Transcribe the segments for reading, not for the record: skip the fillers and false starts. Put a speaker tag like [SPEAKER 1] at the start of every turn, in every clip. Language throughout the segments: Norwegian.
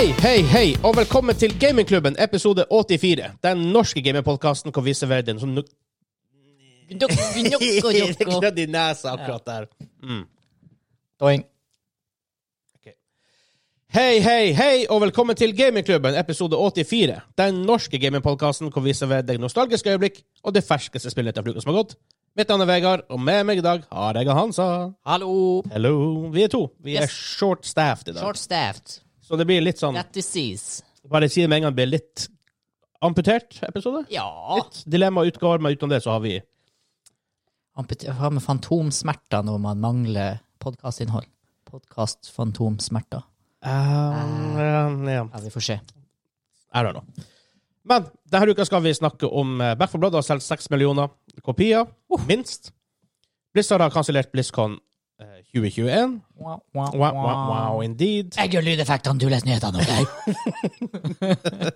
[SPEAKER 1] Hei, og velkommen til Gamingklubben, episode 84. Den norske gamingpodcasten hvor vi serverer den som knødd i nesa akkurat der.
[SPEAKER 2] Doing.
[SPEAKER 1] Okay. Hei, og velkommen til Gamingklubben, episode 84. Den norske gamingpodcasten hvor vi serverer deg nostalgiske øyeblikk og det ferskeste spillet av uka som har gått. Mitt navn er Vegard, og med meg i dag har jeg Hansa.
[SPEAKER 2] Hallo.
[SPEAKER 1] Hello. Vi er to. Vi er short-staffed i dag.
[SPEAKER 2] Short-staffed.
[SPEAKER 1] Så det blir litt sånn...
[SPEAKER 2] That disease.
[SPEAKER 1] Bare si det med en gang, det blir litt amputert episode.
[SPEAKER 2] Ja.
[SPEAKER 1] Litt dilemma utgår, men utenom det så har vi...
[SPEAKER 2] Hva med fantomsmerter når man mangler podcastinnhold? Podcast-fantomsmerter.
[SPEAKER 1] Ja,
[SPEAKER 2] Ja, vi får se.
[SPEAKER 1] I don't know. Men denne uka skal vi snakke om Back 4 Blood har solgt 6 millioner kopier, minst. Blizzard har kansellert BlizzCon 2021. Wow, indeed.
[SPEAKER 2] Jeg gjør lydeffektene, du leser nyhetene, ok?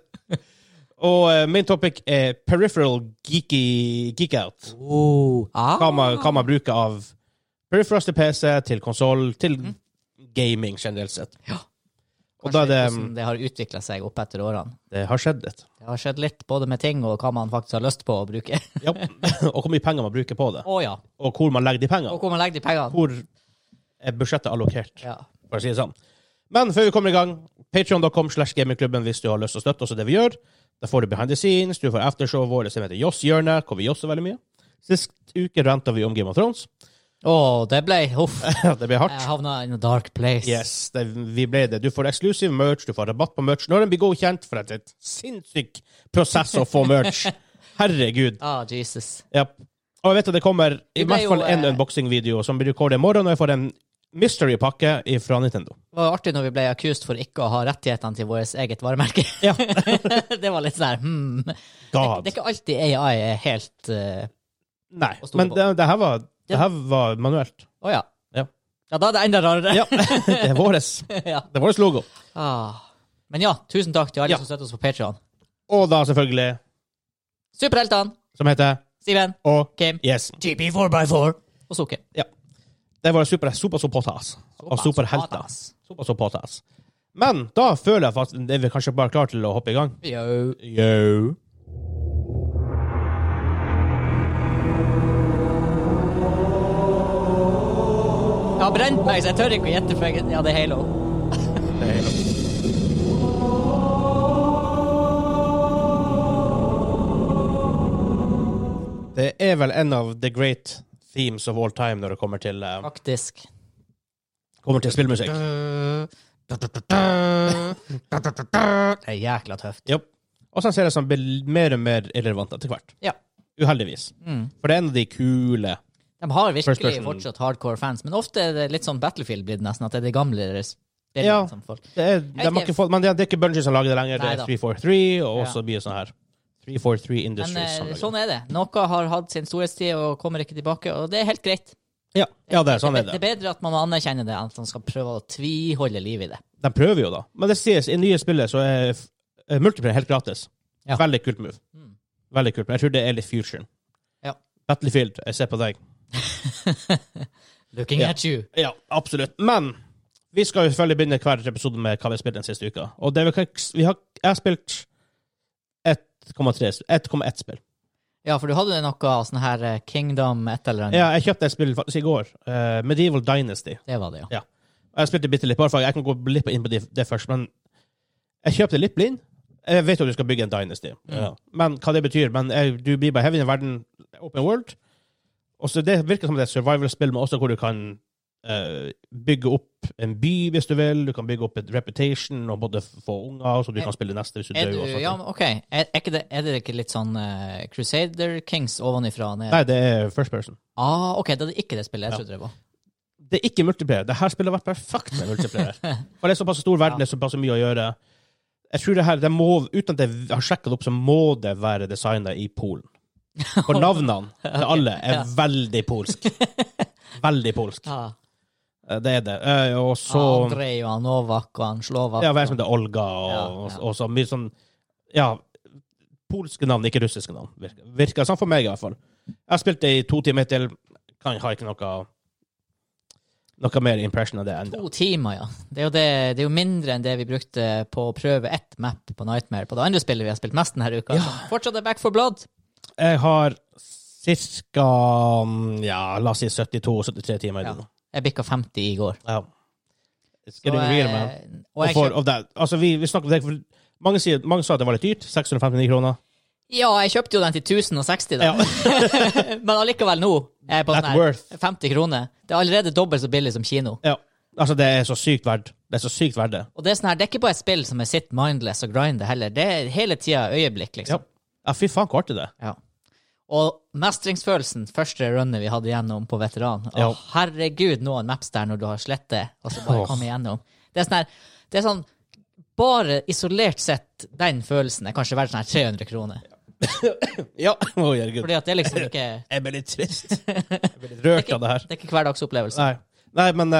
[SPEAKER 1] Og main topic er peripheral geek-out. Hva man bruker av peripherals til PC, til konsol, til gaming generelt sett.
[SPEAKER 2] Ja.
[SPEAKER 1] Og da
[SPEAKER 2] det har utviklet seg opp etter årene.
[SPEAKER 1] Det har skjedd litt.
[SPEAKER 2] Det har skjedd litt, både med ting og hva man faktisk har lyst på å bruke.
[SPEAKER 1] Ja, og hvor mye penger man bruker på det.
[SPEAKER 2] Ja.
[SPEAKER 1] Og hvor man legger de pengene. Hvor er budsjettet allokert, for å si det sånn. Men før vi kommer i gang, patreon.com/gamingklubben hvis du har lyst til å støtte oss i det vi gjør. Da får du behind the scenes, du får aftershow vårt som heter Joss Hjørne, hvor vi josser veldig mye. Sist uke rentet vi om Game of Thrones.
[SPEAKER 2] Det ble,
[SPEAKER 1] det ble hardt.
[SPEAKER 2] Jeg havna in a dark place.
[SPEAKER 1] Yes, vi ble det. Du får exclusive merch, du får rabatt på merch. Når den blir godkjent, for et sinnssyk prosess å få merch. Herregud.
[SPEAKER 2] Jesus.
[SPEAKER 1] Yep. Og jeg vet at det kommer i hvert fall en unboxing-video som blir rekordet i morgen, og jeg får en mystery-pakke fra Nintendo.
[SPEAKER 2] Det var artig når vi ble accused for ikke å ha rettighetene til vårt eget varemerke.
[SPEAKER 1] Ja.
[SPEAKER 2] Det var litt sånn, Det er ikke alltid AI er helt
[SPEAKER 1] Nei, men det her var manuelt.
[SPEAKER 2] Ja, da er det enda rarere.
[SPEAKER 1] Ja, det er våres.
[SPEAKER 2] Ja.
[SPEAKER 1] Det er våres logo.
[SPEAKER 2] Men ja, tusen takk til alle som støtter oss på Patreon.
[SPEAKER 1] Og da selvfølgelig
[SPEAKER 2] Superheltene.
[SPEAKER 1] Som heter
[SPEAKER 2] Steven.
[SPEAKER 1] Og
[SPEAKER 2] Kim.
[SPEAKER 1] Yes.
[SPEAKER 2] GP4x4. Og Sukke.
[SPEAKER 1] Ja. Det var superpotas. Og superhelter. Superpotas. Men da føler jeg faktisk det er vi kanskje bare klar til å hoppe i gang. Yo.
[SPEAKER 2] Jeg har brent meg, så jeg tør ikke å gjette, for det er Halo.
[SPEAKER 1] Det er Halo. Det er vel en av the great themes of all time når det kommer til
[SPEAKER 2] Faktisk.
[SPEAKER 1] Kommer til spillmusikk.
[SPEAKER 2] Det er jækla tøft.
[SPEAKER 1] Ja. Og så ser det som blir mer og mer irrelevant etter hvert.
[SPEAKER 2] Ja.
[SPEAKER 1] Uheldigvis. For det er en av de kule...
[SPEAKER 2] De har virkelig fortsatt hardcore fans, men ofte er det litt sånn Battlefield blitt nesten, at det er de gamle spillene som folk...
[SPEAKER 1] Men det er ikke Bungie som lager det lenger, det er 343, og også blir sånn her 343 Industries.
[SPEAKER 2] Men sånn er det. Noe har hatt sin storhetstid og kommer ikke tilbake, og det er helt greit.
[SPEAKER 1] Ja, sånn er det.
[SPEAKER 2] Det er bedre at man anerkjenner det, enn at man skal prøve å tviholde liv i det.
[SPEAKER 1] De prøver jo da. Men det sies, i nye spillet så er multiplayer helt gratis.
[SPEAKER 2] Ja.
[SPEAKER 1] Veldig kult move. Veldig kult, men jeg tror det er litt fusion.
[SPEAKER 2] Ja.
[SPEAKER 1] Battlefield, jeg ser på deg.
[SPEAKER 2] Looking at you.
[SPEAKER 1] Ja, absolutt. Men vi skal jo selvfølgelig begynne hver episode med hva vi har spilt den siste uka. Og det jeg har spilt 1,1 spill.
[SPEAKER 2] Ja, for du hadde noe sånn her Kingdom et eller annet.
[SPEAKER 1] Ja, jeg kjøpte et spill faktisk i går. Medieval Dynasty.
[SPEAKER 2] Det var det, ja.
[SPEAKER 1] Jeg spilte bitte litt, bare for jeg kan gå litt inn på det først, men jeg kjøpte litt blind. Jeg vet jo at du skal bygge en Dynasty. Ja. Men hva det betyr, men du blir bare heavy i verden, open world. Og så det virker som det er et survival-spill, men også hvor du kan bygge opp en by hvis du vil. Du kan bygge opp et reputation og både få unger, så du kan spille neste hvis du dør.
[SPEAKER 2] Ja, ok. Er det ikke litt sånn Crusader Kings ovenifra?
[SPEAKER 1] Nei, det er first person.
[SPEAKER 2] Ok, det er ikke det spillet jeg trodde det var.
[SPEAKER 1] Det er ikke multiplayer. Det her spillet har vært perfekt med multiplayer. For det er såpass stor verden, det er såpass mye å gjøre. Jeg tror det her, uten at jeg har sjekket det opp, så må det være designet i Polen. For navnene til alle er veldig polsk. Veldig polsk. Det er det. Og så...
[SPEAKER 2] Andrej og Novak og Slovak.
[SPEAKER 1] Ja, hva er det som det er Olga og så mye sånn... Ja, polske navn, ikke russiske navn. Virker sånn for meg i hvert fall. Jeg har spilt det i 2 timer til. Har ikke noe noe mer impression av det enda.
[SPEAKER 2] 2 timer, ja. Det er jo mindre enn det vi brukte på å prøve ett map på Nightmare, på det andre spillet vi har spilt mest denne uka. Ja. Fortsatt er Back 4 Blood. Jeg
[SPEAKER 1] har cirka, la oss si 72-73 timer i det nå.
[SPEAKER 2] Jeg bikket 50 i går.
[SPEAKER 1] Ja. Skal du real, man? Altså, vi snakker om det, mange sa at det var litt dyrt, 659 kroner.
[SPEAKER 2] Ja, jeg kjøpte jo den til 1060 da. Ja. Men allikevel nå er jeg på sånn her 50 kroner. Det er allerede dobbelt så billig som kino.
[SPEAKER 1] Ja, altså det er så sykt verdt. Det er så sykt verdt det.
[SPEAKER 2] Og det er sånn her, det er ikke bare et spill som er sitt mindless og grinder heller. Det er hele tiden øyeblikk, liksom.
[SPEAKER 1] Ja, fy faen, hvor artig det.
[SPEAKER 2] Ja. Og mestringsfølelsen, første runnet vi hadde gjennom på veteran. Ja. Herregud, noen maps der når du har slettet, og så bare komme igjennom. Det er sånn her, det er sånn, bare isolert sett, den følelsen er kanskje verdt sånn her 300 kroner.
[SPEAKER 1] Ja, herregud.
[SPEAKER 2] Fordi at det er liksom ikke...
[SPEAKER 1] Jeg blir litt trist. Jeg blir litt rørt av det her.
[SPEAKER 2] Det er ikke hverdagsopplevelse.
[SPEAKER 1] Nei, men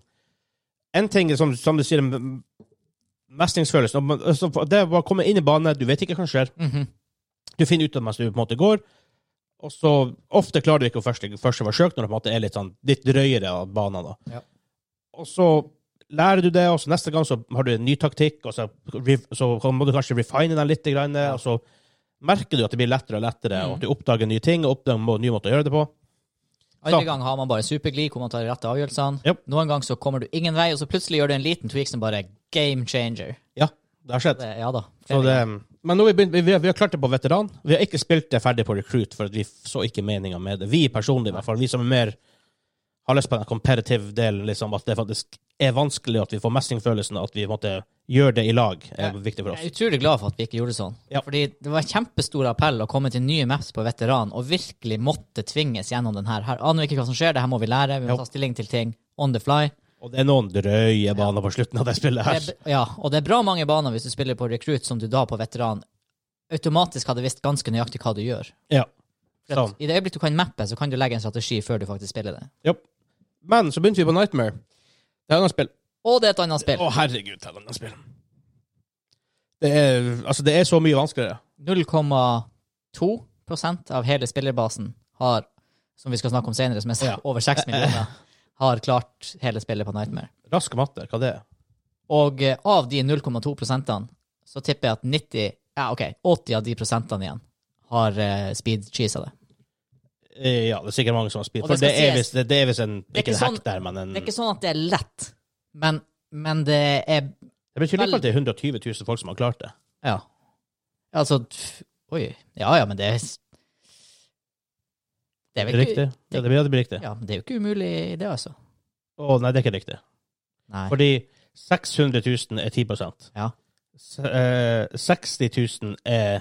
[SPEAKER 1] en ting som du sier, mestringsfølelsen, det er bare å komme inn i banen, du vet ikke hva som skjer. Du finner ut av mens du på en måte går, og så ofte klarer du ikke å første forsøk når det på en måte er litt drøyere av banen da. Ja. Og så lærer du det, og så neste gang så har du en ny taktikk, og så må du kanskje refine den litt, og så merker du at det blir lettere og lettere, og at du oppdager nye ting, og oppdager nye måter å gjøre det på.
[SPEAKER 2] Andre gang har man bare superglid, hvor man tar de rette avgjørelsene. Yep. Noen gang så kommer du ingen vei, og så plutselig gjør du en liten tweak som bare er game changer.
[SPEAKER 1] Ja, det har skjedd.
[SPEAKER 2] Ja da.
[SPEAKER 1] Men nå vi har klart det på veteran. Vi har ikke spilt det ferdig på recruit, for vi så ikke meningen med det. Vi personlig i hvert fall, vi som er mer har lyst på den competitive delen, liksom, at det faktisk er vanskelig at vi får mestringsfølelsen, at vi måtte gjøre det i lag, er viktig for oss.
[SPEAKER 2] Jeg er utrolig glad for at vi ikke gjorde det sånn. Ja. Fordi det var en kjempestor appell å komme til nye maps på veteran, og virkelig måtte tvinges gjennom den her. Her aner vi ikke hva som skjer, det her må vi lære, vi må ta stilling til ting on the fly.
[SPEAKER 1] Og det er noen drøye baner på slutten av det spillet her.
[SPEAKER 2] Ja, og det er bra mange baner hvis du spiller på recruit som du da på veteran automatisk hadde visst ganske nøyaktig hva du gjør.
[SPEAKER 1] Ja.
[SPEAKER 2] I det øyeblikk du kan mappe, så kan du legge en strategi før du faktisk spiller det.
[SPEAKER 1] Ja. Men så begynte vi på Nightmare. Det er et annet spill.
[SPEAKER 2] Og det er et annet spill.
[SPEAKER 1] Å, herregud, det er et annet spill. Det er så mye vanskeligere.
[SPEAKER 2] 0,2% av hele spillerbasen har, som vi skal snakke om senere, som er over 6 millioner, har klart hele spillet på Nightmare.
[SPEAKER 1] Rask matte, hva det er?
[SPEAKER 2] Og av de 0,2%, så tipper jeg at 80 av de prosentene igjen har speed-cheesa det.
[SPEAKER 1] Ja, det er sikkert mange som har speed. For det er visst en, ikke en hack der, men en... Det
[SPEAKER 2] er ikke sånn at det er lett, men det er...
[SPEAKER 1] Det betyr ikke at det er 120 000 folk som har klart det.
[SPEAKER 2] Ja. Altså, oi. Ja, men det er... Det er vel
[SPEAKER 1] riktig. Det blir riktig.
[SPEAKER 2] Ja, men det er jo ikke umulig det, altså.
[SPEAKER 1] Nei, det er ikke riktig.
[SPEAKER 2] Nei.
[SPEAKER 1] Fordi 600 000 er 10%.
[SPEAKER 2] Ja.
[SPEAKER 1] 60 000 er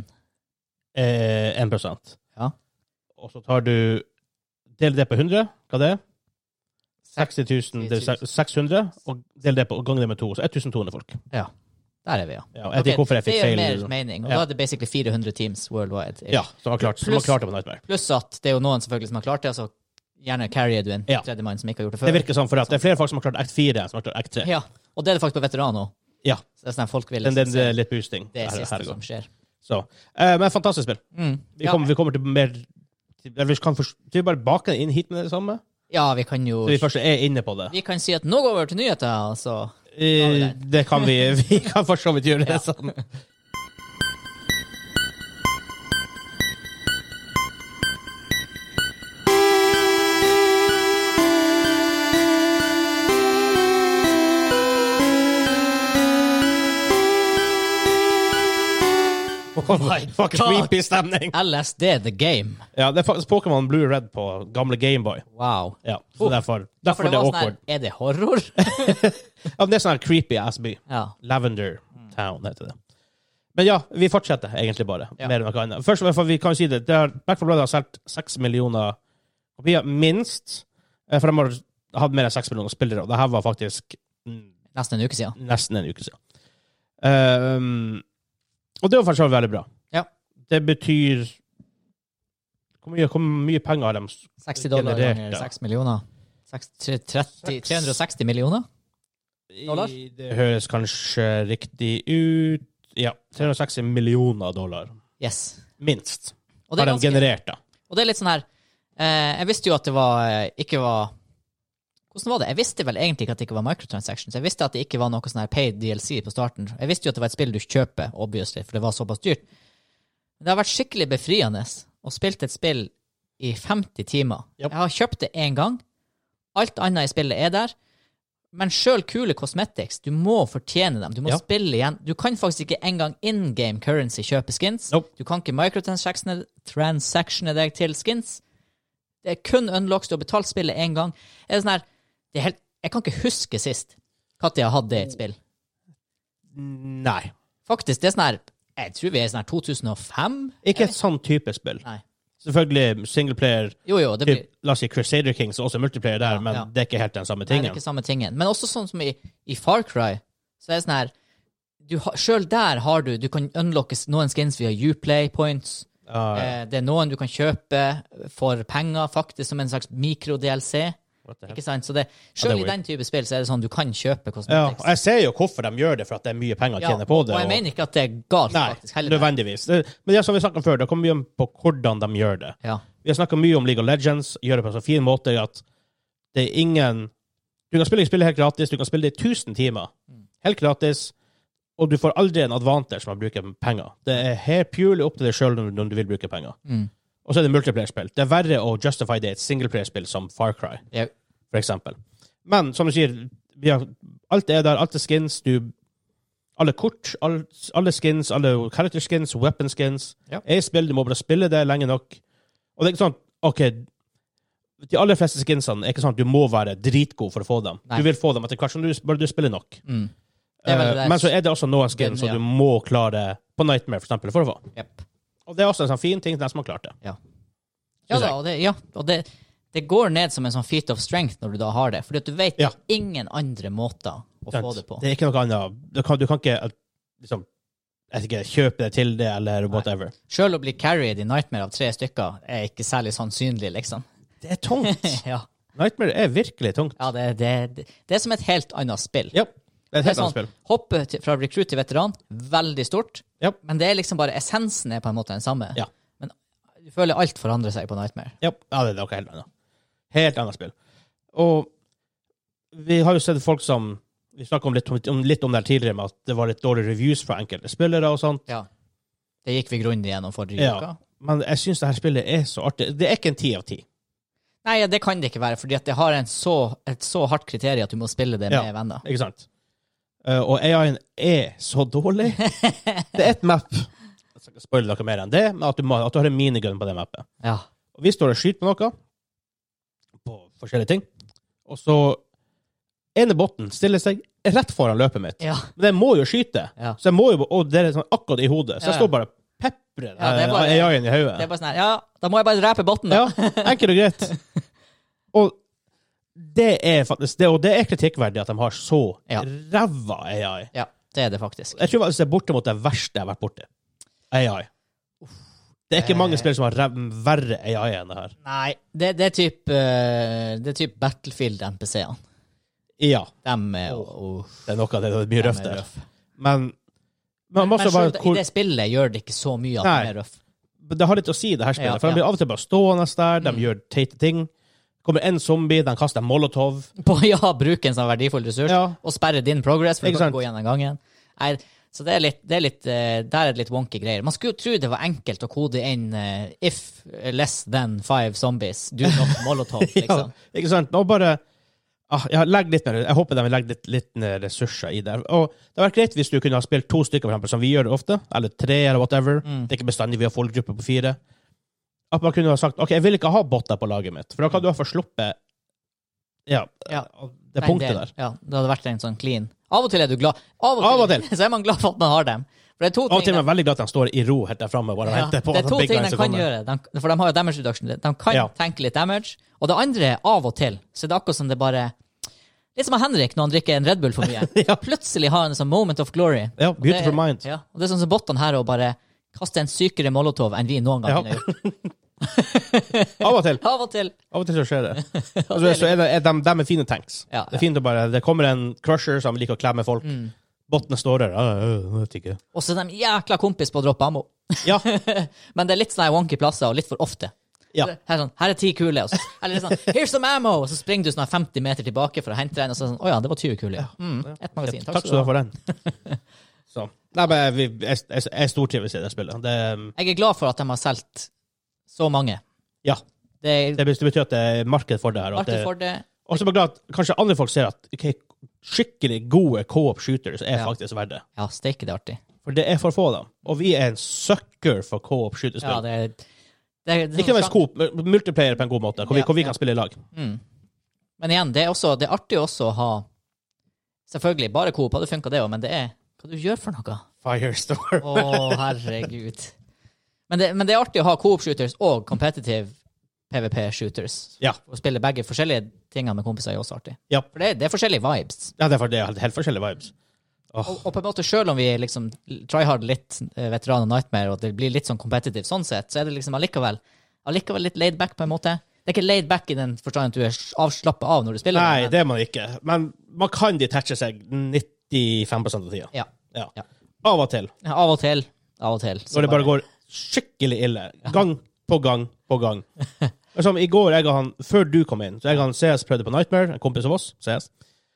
[SPEAKER 1] 1%.
[SPEAKER 2] Ja.
[SPEAKER 1] Og så tar du del det på 100, hva det er? 60 000, det er 600, og del det på gang det med 2, så 1200 folk.
[SPEAKER 2] Ja, der er vi, ja.
[SPEAKER 1] Jeg vet ikke hvorfor jeg fikk feil.
[SPEAKER 2] Det er mer mening, og da er det basically 400 teams worldwide.
[SPEAKER 1] Ja, som har klart det på Nightmare.
[SPEAKER 2] Pluss at det er jo noen selvfølgelig som har klart det, så gjerne carrier du en tredje mann som ikke har gjort det før.
[SPEAKER 1] Det virker sånn, for at det er flere folk som har klart Act 4 som har klart Act 3.
[SPEAKER 2] Ja, og det er det faktisk på veteran nå.
[SPEAKER 1] Ja.
[SPEAKER 2] Så det er sånn at folk vil
[SPEAKER 1] det er litt boosting.
[SPEAKER 2] Det er siste som skjer.
[SPEAKER 1] Så, men fantastisk spill. Vi kommer til mer... Vi kan bare bake inn hit med det samme.
[SPEAKER 2] Ja, vi kan jo...
[SPEAKER 1] Så vi først er inne på det.
[SPEAKER 2] Vi kan si at nå går vi over til nyheter, så...
[SPEAKER 1] Det kan vi. Vi kan for så vidt gjøre det sånn. Fucking creepy stemning.
[SPEAKER 2] LSD The Game.
[SPEAKER 1] Ja, det er faktisk Pokémon Blue Red på gamle Gameboy.
[SPEAKER 2] Wow.
[SPEAKER 1] Ja, så derfor det er awkward.
[SPEAKER 2] Er det horror?
[SPEAKER 1] Ja, det er sånn her creepy ass by.
[SPEAKER 2] Ja.
[SPEAKER 1] Lavender Town heter det. Men ja, vi fortsetter egentlig bare. Mer enn noe annet. Først og fremst, vi kan si det. Back 4 Blood har solgt 6 millioner kopier, minst. For de har hatt mer enn 6 millioner spillere, og det her var faktisk...
[SPEAKER 2] Nesten en uke siden.
[SPEAKER 1] Og det var faktisk veldig bra.
[SPEAKER 2] Ja.
[SPEAKER 1] Det betyr... Hvor mye penger har de
[SPEAKER 2] $60 ganger 6 millioner. 360 millioner dollar?
[SPEAKER 1] Det høres kanskje riktig ut. Ja, $360 millioner.
[SPEAKER 2] Yes.
[SPEAKER 1] Minst.
[SPEAKER 2] Og det
[SPEAKER 1] har de generert da.
[SPEAKER 2] Og det er litt sånn her... jeg visste jo at det ikke var Hvordan var det? Jeg visste vel egentlig ikke at det ikke var microtransactions. Jeg visste at det ikke var noe sånn her paid DLC på starten. Jeg visste jo at det var et spill du kjøper, obviously, for det var såpass dyrt. Det har vært skikkelig befriende å spille et spill i 50 timer.
[SPEAKER 1] Yep.
[SPEAKER 2] Jeg har kjøpt det en gang. Alt annet i spillet er der. Men selv kule cosmetics, du må fortjene dem. Du må spille igjen. Du kan faktisk ikke engang in-game currency kjøpe skins.
[SPEAKER 1] Nope.
[SPEAKER 2] Du kan ikke microtransactione deg til skins. Det er kun unlocks. Du har betalt spillet en gang. Det er sånn her, det er helt, jeg kan ikke huske sist at jeg hadde et spill.
[SPEAKER 1] Nei.
[SPEAKER 2] Faktisk, det er sånn her, jeg tror vi er sånn her 2005.
[SPEAKER 1] Ikke et sånn type spill.
[SPEAKER 2] Nei.
[SPEAKER 1] Selvfølgelig singleplayer,
[SPEAKER 2] Jo, det blir...
[SPEAKER 1] la oss si Crusader Kings, også multiplayer der, men det er ikke helt den samme
[SPEAKER 2] Nei,
[SPEAKER 1] tingen.
[SPEAKER 2] det er ikke samme tingen. Men også sånn som i Far Cry, så er det sånn her, selv der har du kan unlocke noen skins via Uplay points. Det er noen du kan kjøpe for penger, faktisk, som en slags mikro-DLC. Ikke sant? Så selv i den type spill så er det sånn du kan kjøpe cosmetics.
[SPEAKER 1] Ja, jeg ser jo hvorfor de gjør det, for at det er mye penger å tjene på det.
[SPEAKER 2] Og jeg mener ikke at det er galt, faktisk.
[SPEAKER 1] Nei, nødvendigvis. Men det er som vi snakket om før, det kommer mye om på hvordan de gjør det.
[SPEAKER 2] Ja.
[SPEAKER 1] Vi har snakket mye om League of Legends, gjør det på en så fin måte at det er ingen... Du kan spille helt gratis, du kan spille det i 1000 timer. Helt gratis, og du får aldri en advantage med å bruke penger. Det er helt purely opp til deg selv når du vil bruke penger. Og så er det multiplayer-spill. Det er verre å justify det i et singleplayer-spill som Far Cry, for eksempel. Men, som du sier, alt er der, alt er skins, alle kort, alle skins, alle character skins, weapon skins, er i spill, du må bare spille det lenge nok. Og det er ikke sånn, ok, de aller fleste skinsene er ikke sånn at du må være dritgod for å få dem.
[SPEAKER 2] Nei.
[SPEAKER 1] Du vil få dem etter hvert som du spiller nok.
[SPEAKER 2] Men
[SPEAKER 1] så er det også noen skins som du må klare på Nightmare, for eksempel, for å få.
[SPEAKER 2] Yep.
[SPEAKER 1] Og det er også en sånn fin ting til den som har klart det.
[SPEAKER 2] Og det går ned som en sånn feat of strength når du da har det, fordi at du vet ingen andre måter å få det på.
[SPEAKER 1] Det er ikke noe annet. Du kan ikke liksom, jeg vet ikke, kjøpe det til det, eller whatever.
[SPEAKER 2] Selv å bli carried i Nightmare av 3 stykker er ikke særlig sannsynlig, liksom.
[SPEAKER 1] Det er tungt. Nightmare er virkelig tungt.
[SPEAKER 2] Ja, det er som et helt annet spill.
[SPEAKER 1] Ja, det er et helt annet spill.
[SPEAKER 2] Hoppe fra recruit til veteran, veldig stort, men det er liksom bare, essensen er på en måte den samme.
[SPEAKER 1] Ja.
[SPEAKER 2] Men du føler alt forandrer seg på Nightmare.
[SPEAKER 1] Ja, det er noe helt annet. Helt annet spill. Og vi har jo sett folk som, vi snakket litt om det tidligere, med at det var litt dårlige reviews fra enkelte spillere og sånt.
[SPEAKER 2] Ja, det gikk vi grundig gjennom forrige uka.
[SPEAKER 1] Men jeg synes det her spillet er så artig. Det er ikke en 10 av 10.
[SPEAKER 2] Nei, det kan det ikke være, fordi at det har et så hardt kriterie at du må spille det med venner.
[SPEAKER 1] Ikke sant? Og AI-en er så dårlig. Det er et map, jeg skal ikke spoile noe mer enn det, men at du har en minigun på det mappet.
[SPEAKER 2] Ja.
[SPEAKER 1] Og vi står og skyter på noe, på forskjellige ting, og så ene botten stiller seg rett foran løpet mitt.
[SPEAKER 2] Ja.
[SPEAKER 1] Men jeg må jo skyte, så jeg må jo, og det er sånn akkurat i hodet, så jeg står bare peprer AI-en i hodet.
[SPEAKER 2] Det er bare sånn her, da må jeg bare drepe botten da.
[SPEAKER 1] Ja, enkelt og greit. Og det er faktisk, og det er kritikkverdig at de har så ræva AI.
[SPEAKER 2] Ja, det er det faktisk.
[SPEAKER 1] Jeg tror faktisk det er borte mot det verste jeg har vært borte. AI. Det er ikke mange spill som har verre AI enn det her.
[SPEAKER 2] Nei, det er typ Battlefield-NPC-ene.
[SPEAKER 1] Ja.
[SPEAKER 2] Det er
[SPEAKER 1] noe av det, det er mye røft der. Men
[SPEAKER 2] selv i det spillet gjør det ikke så mye at det er røff.
[SPEAKER 1] Det har litt å si, det her spillet. For de blir av og til bare stående der, de gjør teite ting. Kommer en zombie, den kaster en molotov.
[SPEAKER 2] Bruke en sånn verdifull ressurs, og sperre din progress, for du kan gå gjennom gangen. Nei, så der er det litt wonky greier. Man skulle tro det var enkelt å kode inn if less than 5 zombies, do not molotov, liksom.
[SPEAKER 1] Ikke sant? Nå bare... jeg håper de vil legge litt ressurser i det. Og det har vært greit hvis du kunne ha spilt 2 stykker, for eksempel, som vi gjør ofte, eller 3, eller whatever. Det er ikke bestandig vi har folkegrupper på 4. At man kunne ha sagt, ok, jeg vil ikke ha botter på laget mitt, for da kan du ha forsluppet det punktet der. Ja,
[SPEAKER 2] det hadde vært en sånn clean. Av og til er du glad. Av og til. Så er man glad for at man har dem. For det er 2 ting. Av og til
[SPEAKER 1] er man veldig glad at de står i ro helt der fremme, bare venter på
[SPEAKER 2] det er 2 ting de kan gjøre, for de har jo damage reduction. De kan tenke litt damage, og det andre er av og til, så det er akkurat som det bare... Litt som Henrik når han drikker en Red Bull for mye. Plutselig har han en sånn moment of glory.
[SPEAKER 1] Ja, beautiful mind.
[SPEAKER 2] Ja, og det er sånn som bottene her, og bare kaste en sykere molotov enn vi noen gang har gjort.
[SPEAKER 1] Av og til.
[SPEAKER 2] Av og til
[SPEAKER 1] så skjer det. Så er de med fine tanks. Det er fint å bare, det kommer en crusher som liker å klemme folk. Bottene står der. Vet ikke.
[SPEAKER 2] Og så er de jækla kompis på å droppe ammo. Men det er litt sånne wonky plasser, og litt for ofte.
[SPEAKER 1] Ja.
[SPEAKER 2] Her er 10 kuler. Og så, eller sånn, here's some ammo! Og så springer du sånn 50 meter tilbake for å hente den, og så sånn, åja, det var 20 kuler. Et magasin.
[SPEAKER 1] Takk skal du ha for den. Så. Nei, men jeg stortrives i det spillet.
[SPEAKER 2] Jeg er glad for at de har solgt så mange.
[SPEAKER 1] Ja. Det betyr at det er marked for det her.
[SPEAKER 2] Marked for det.
[SPEAKER 1] Og så er jeg glad at kanskje andre folk ser at skikkelig gode co-op shooters er faktisk verdt det.
[SPEAKER 2] Ja, steike det er artig.
[SPEAKER 1] For det er for få da. Og vi er en sucker for co-op skytespill.
[SPEAKER 2] Ja, det er
[SPEAKER 1] ikke nødvendigvis co-op, multiplayer på en god måte, hvor vi kan spille i lag.
[SPEAKER 2] Men igjen, det er artig også å ha, selvfølgelig, bare co-op hadde funket det også, men det er hva du gjør for noe.
[SPEAKER 1] Firestorm.
[SPEAKER 2] Herregud. Men det er artig å ha co-op shooters og competitive PvP-shooters.
[SPEAKER 1] Ja.
[SPEAKER 2] Å spille begge forskjellige tingene med kompiser er også artig.
[SPEAKER 1] Ja.
[SPEAKER 2] For det er forskjellige vibes.
[SPEAKER 1] Ja, det er helt forskjellige vibes.
[SPEAKER 2] Og på en måte, selv om vi liksom tryhard litt veteran og Nightmare, og det blir litt sånn competitive sånn sett, så er det liksom allikevel litt laid back på en måte. Det er ikke laid back i den forstand at du er avslappet av når du spiller.
[SPEAKER 1] Nei, det er man ikke. Men man kan detache seg 95% av tida.
[SPEAKER 2] Ja.
[SPEAKER 1] Av og til.
[SPEAKER 2] Ja, av og til.
[SPEAKER 1] Når det bare går skikkelig ille. Gang på gang på gang. Som i går, før du kom inn, så CS prøvde på Nightmare, en kompis av oss, CS.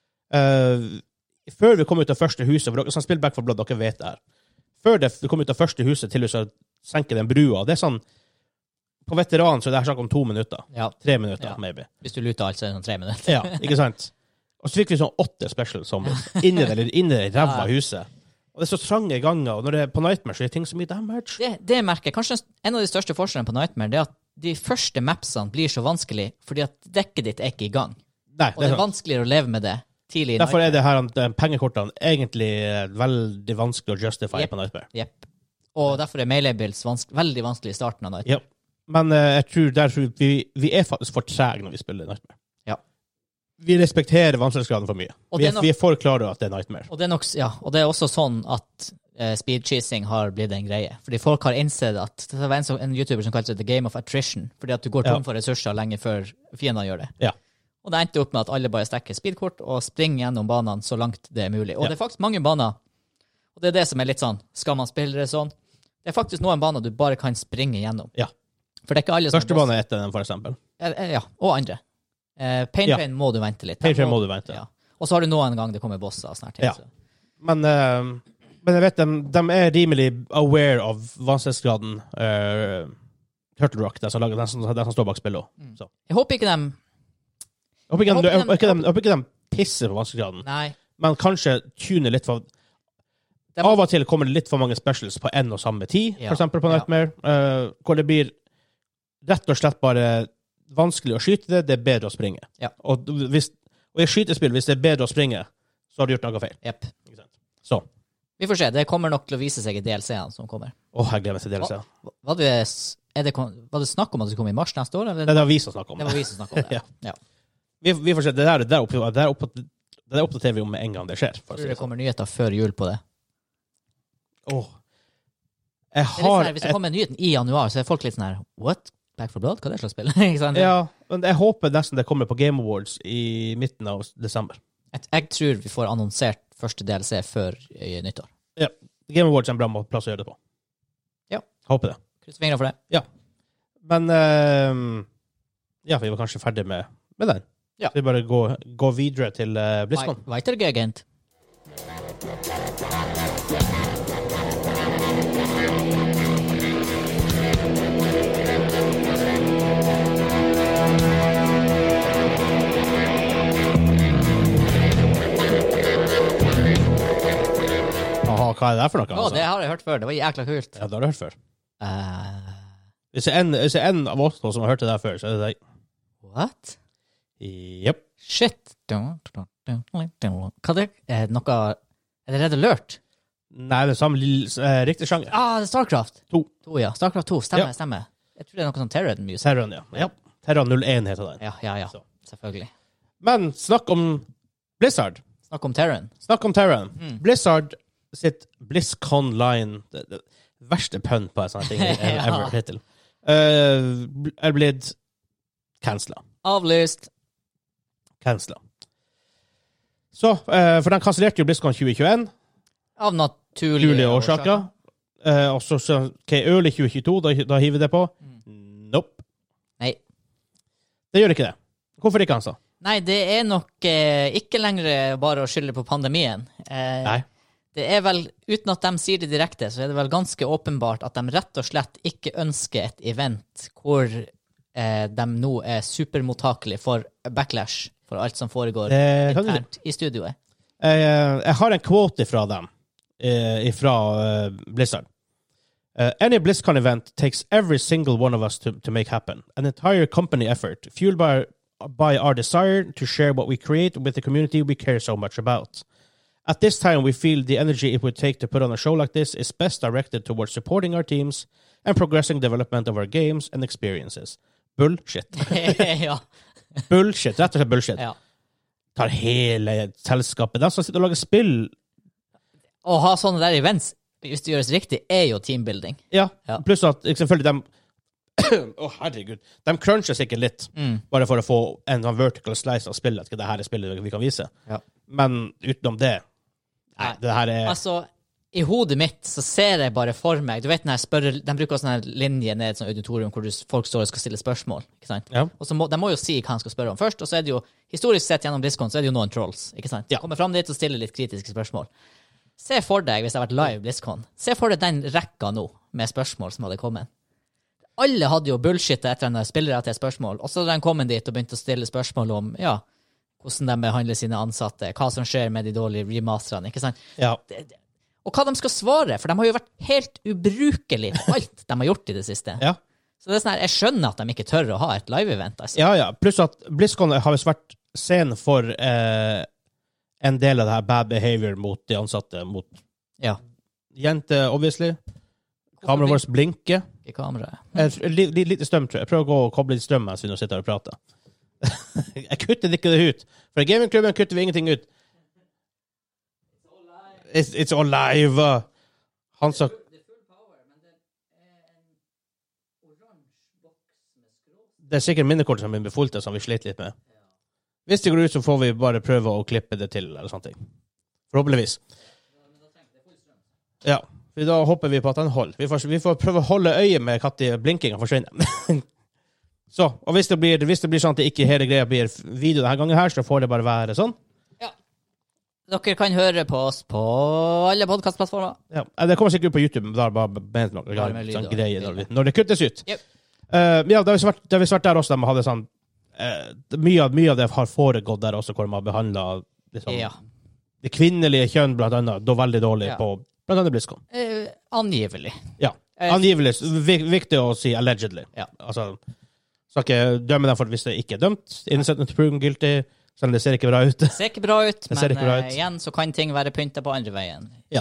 [SPEAKER 1] Før vi kom ut av første huset, for dere som spiller Back 4 Blood, dere vet det her. Før vi kom ut av første huset til du skal senke den brua, det er sånn, på veteran så er det her snakk om 2 minutter.
[SPEAKER 2] Ja.
[SPEAKER 1] 3 minutter, maybe.
[SPEAKER 2] Hvis du luter alt, så er det sånn 3 minutter.
[SPEAKER 1] Ja, ikke sant? Og så fikk vi sånn 8 special zombies inni det ræva huset. Og det er så trange ganger, og når det er på Nightmare, så er det ting så mye damage.
[SPEAKER 2] Det merker jeg. Kanskje en av de største forskjellene på Nightmare, det er at de første mapsene blir så vanskelig, fordi at dekket ditt er ikke i gang.
[SPEAKER 1] Nei,
[SPEAKER 2] og det er vanskeligere å leve med det tidlig i
[SPEAKER 1] Derfor
[SPEAKER 2] Nightmare.
[SPEAKER 1] er det her pengekortene egentlig veldig vanskelig å justify på Nightmare.
[SPEAKER 2] Jepp. Og derfor er melee builds veldig vanskelig i starten av Nightmare.
[SPEAKER 1] Ja. Men jeg tror vi er faktisk for trege når vi spiller Nightmare.
[SPEAKER 2] Ja.
[SPEAKER 1] Vi respekterer vanskelighetsgraden for mye. Vi er for klare at det er Nightmare.
[SPEAKER 2] Og det er også sånn at speed-cheesing har blitt en greie. Fordi folk har innsett at det var en YouTuber som kalte det The Game of Attrition, fordi at du går tom for ressurser lenge før fiendene gjør det.
[SPEAKER 1] Ja.
[SPEAKER 2] Og det endte opp med at alle bare stekker speedkort og springer gjennom banene så langt det er mulig. Og det er faktisk mange baner, og det er det som er litt sånn, skal man spille det sånn? Det er faktisk noen baner du bare kan springe gjennom.
[SPEAKER 1] Ja.
[SPEAKER 2] For det er ikke alle som...
[SPEAKER 1] Første bane er etter den, for eksempel.
[SPEAKER 2] Ja, og andre. Pain Train må du vente litt.
[SPEAKER 1] Pain Train må du vente.
[SPEAKER 2] Ja. Og så har du noen gang det kommer bosser og sånne ting.
[SPEAKER 1] Ja. Men jeg vet, de er rimelig aware av vanskelighetsgraden Turtle Rock, den som står bak spillet. Så.
[SPEAKER 2] Jeg håper ikke de...
[SPEAKER 1] Jeg håper ikke de pisser på vanskelighetsgraden.
[SPEAKER 2] Nei.
[SPEAKER 1] Men kanskje tuner litt for... Av og til kommer det litt for mange specials på en og samme tid, for eksempel på Nightmare, hvor det blir rett og slett bare vanskelig å skyte det er bedre å springe.
[SPEAKER 2] Ja.
[SPEAKER 1] Og i skytespill, hvis det er bedre å springe, så har du gjort noe feil.
[SPEAKER 2] Jepp.
[SPEAKER 1] Så.
[SPEAKER 2] Vi får se, det kommer nok til å vise seg i DLC-ene som kommer.
[SPEAKER 1] Jeg gleder meg til DLC.
[SPEAKER 2] Var det snakk om at det skulle komme i mars neste år? Eller?
[SPEAKER 1] Det var vi som snakket om det.
[SPEAKER 2] Det var vi som snakket om det,
[SPEAKER 1] ja. Vi får se, det oppdaterer vi om med en gang det skjer.
[SPEAKER 2] Tror du det kommer nyheter før jul på det? Hvis det kommer nyheten i januar, så er folk litt sånn her, what? Back 4 Blood? Hva er det slags spill?
[SPEAKER 1] Ja, men jeg håper nesten det kommer på Game Awards i midten av desember.
[SPEAKER 2] Jeg tror vi får annonsert første DLC før nyttår.
[SPEAKER 1] Ja, Game Awards er en bra plass å gjøre det på.
[SPEAKER 2] Ja.
[SPEAKER 1] Håper det.
[SPEAKER 2] Kryss fingrene for det.
[SPEAKER 1] Ja. Men, vi var kanskje ferdig med den.
[SPEAKER 2] Ja.
[SPEAKER 1] Så vi bare gå videre til BlizzCon.
[SPEAKER 2] Weitergegend.
[SPEAKER 1] Hva er det for noe?
[SPEAKER 2] Det har jeg hørt før. Det var jækla kult.
[SPEAKER 1] Ja, det har du hørt før. Hvis det er en av oss som har hørt det der før, så er det deg.
[SPEAKER 2] What?
[SPEAKER 1] Jep.
[SPEAKER 2] Shit. Hva er det? Er det Red Alert?
[SPEAKER 1] Nei, det er samme riktig sjanger.
[SPEAKER 2] Det er Starcraft.
[SPEAKER 1] 2.
[SPEAKER 2] Ja. Starcraft 2. Stemmer. Jeg tror det er noe sånn Terran Music.
[SPEAKER 1] Terran, ja. Terran 01 heter den.
[SPEAKER 2] Ja. Selvfølgelig.
[SPEAKER 1] Men snakk om Blizzard.
[SPEAKER 2] Snakk om Terran.
[SPEAKER 1] Blizzard sitt BlizzCon Line, det verste pønn på en sånn ting ever hittil, er blitt cancela.
[SPEAKER 2] Avlyst.
[SPEAKER 1] Cancela. Så, for den kansellerte jo BlizzCon 2021.
[SPEAKER 2] Av naturlige
[SPEAKER 1] årsaker. Og så, early 2022, da hiver vi det på. Nope.
[SPEAKER 2] Nei.
[SPEAKER 1] Det gjør ikke det. Hvorfor ikke, altså?
[SPEAKER 2] Nei, det er nok ikke lenger bare å skylde på pandemien.
[SPEAKER 1] Nei.
[SPEAKER 2] Det er vel, uten at de sier det direkte, så er det vel ganske åpenbart at de rett og slett ikke ønsker et event hvor de nå er supermottakelige for backlash for alt som foregår internt i studioet.
[SPEAKER 1] Jeg har en quote fra dem, fra Blizzard. Any BlizzCon event takes every single one of us to make happen. An entire company effort, fueled by our desire to share what we create with the community we care so much about. At this time, we feel the energy it would take to put on a show like this is best directed towards supporting our teams and progressing development of our games and experiences. Bullshit.
[SPEAKER 2] Ja.
[SPEAKER 1] Bullshit, rett og slett bullshit.
[SPEAKER 2] Ja.
[SPEAKER 1] Tar hele selskapet. De som sitter og lager spill.
[SPEAKER 2] Å ha sånne der events, hvis det gjøres riktig, er jo teambuilding.
[SPEAKER 1] Ja, pluss at selvfølgelig de herregud. De cruncher sikkert litt, bare for å få en vertical slice av spillet. Det her er spillet vi kan vise.
[SPEAKER 2] Ja.
[SPEAKER 1] Men utenom det, nei, det her er...
[SPEAKER 2] Altså, i hodet mitt så ser jeg bare for meg, du vet de bruker sånne linje ned i et sånt auditorium hvor folk står og skal stille spørsmål, ikke sant?
[SPEAKER 1] Ja.
[SPEAKER 2] Og så de må jo si hva han skal spørre om først, og så er det jo, historisk sett gjennom BlizzCon, så er det jo noen trolls, ikke sant?
[SPEAKER 1] Ja.
[SPEAKER 2] Kommer frem dit og stiller litt kritiske spørsmål. Se for deg, hvis det har vært live BlizzCon, se for deg den rekka nå med spørsmål som hadde kommet. Alle hadde jo bullshit etter en spillere til spørsmål, og så hadde de kommet dit og begynt å stille spørsmål om, ja, hvordan de behandler sine ansatte, hva som skjer med de dårlige remasterne, ikke sant?
[SPEAKER 1] Ja.
[SPEAKER 2] Og hva de skal svare, for de har jo vært helt ubrukelig på alt de har gjort i det siste.
[SPEAKER 1] Ja.
[SPEAKER 2] Så det er sånn her, jeg skjønner at de ikke tør å ha et live-event. Altså.
[SPEAKER 1] Ja. Pluss at BlizzCon har visst vært scenen for en del av det her bad behavior mot de ansatte, mot jenter, obviously. Kameraet vårt blinker.
[SPEAKER 2] I kameraet.
[SPEAKER 1] Lite strøm, tror jeg. Jeg prøver å gå og koble litt strøm mens vi nå sitter og prater. Jeg kutter ikke det ut. For i gamingklubben kutter vi ingenting ut. It's all live. Han sa... Det er sikkert minnekortet som er befulgt, som vi sliter litt med. Hvis det går ut, så får vi bare prøve å klippe det til, eller sånne ting. Forhåpentligvis. Ja, da håper vi på at den holder. Vi får prøve å holde øye med når blinkingen forsvinner. Så, og hvis det blir sånn at det ikke hele greia blir video denne gangen her, så får det bare være sånn.
[SPEAKER 2] Ja. Dere kan høre på oss på alle podcastplattformer.
[SPEAKER 1] Ja, det kommer sikkert ut på YouTube, men da er det bare noe sånn greie når det kuttes ut.
[SPEAKER 2] Yep.
[SPEAKER 1] Ja, det har vi vært der også, de hadde sånn, mye av det har foregått der også, hvor de har behandlet liksom, det kvinnelige kjønn, blant annet, da veldig dårlig på, blant annet BlizzCon.
[SPEAKER 2] Angivelig.
[SPEAKER 1] Ja, angivelig. Viktig å si allegedly.
[SPEAKER 2] Ja.
[SPEAKER 1] Altså... Skal ikke dømme dem for hvis det ikke er dømt. Innocent until proven guilty. Selv om det ser ikke bra ut.
[SPEAKER 2] Det ser ikke bra ut, men igjen så kan ting være pyntet på andre veien.
[SPEAKER 1] Ja.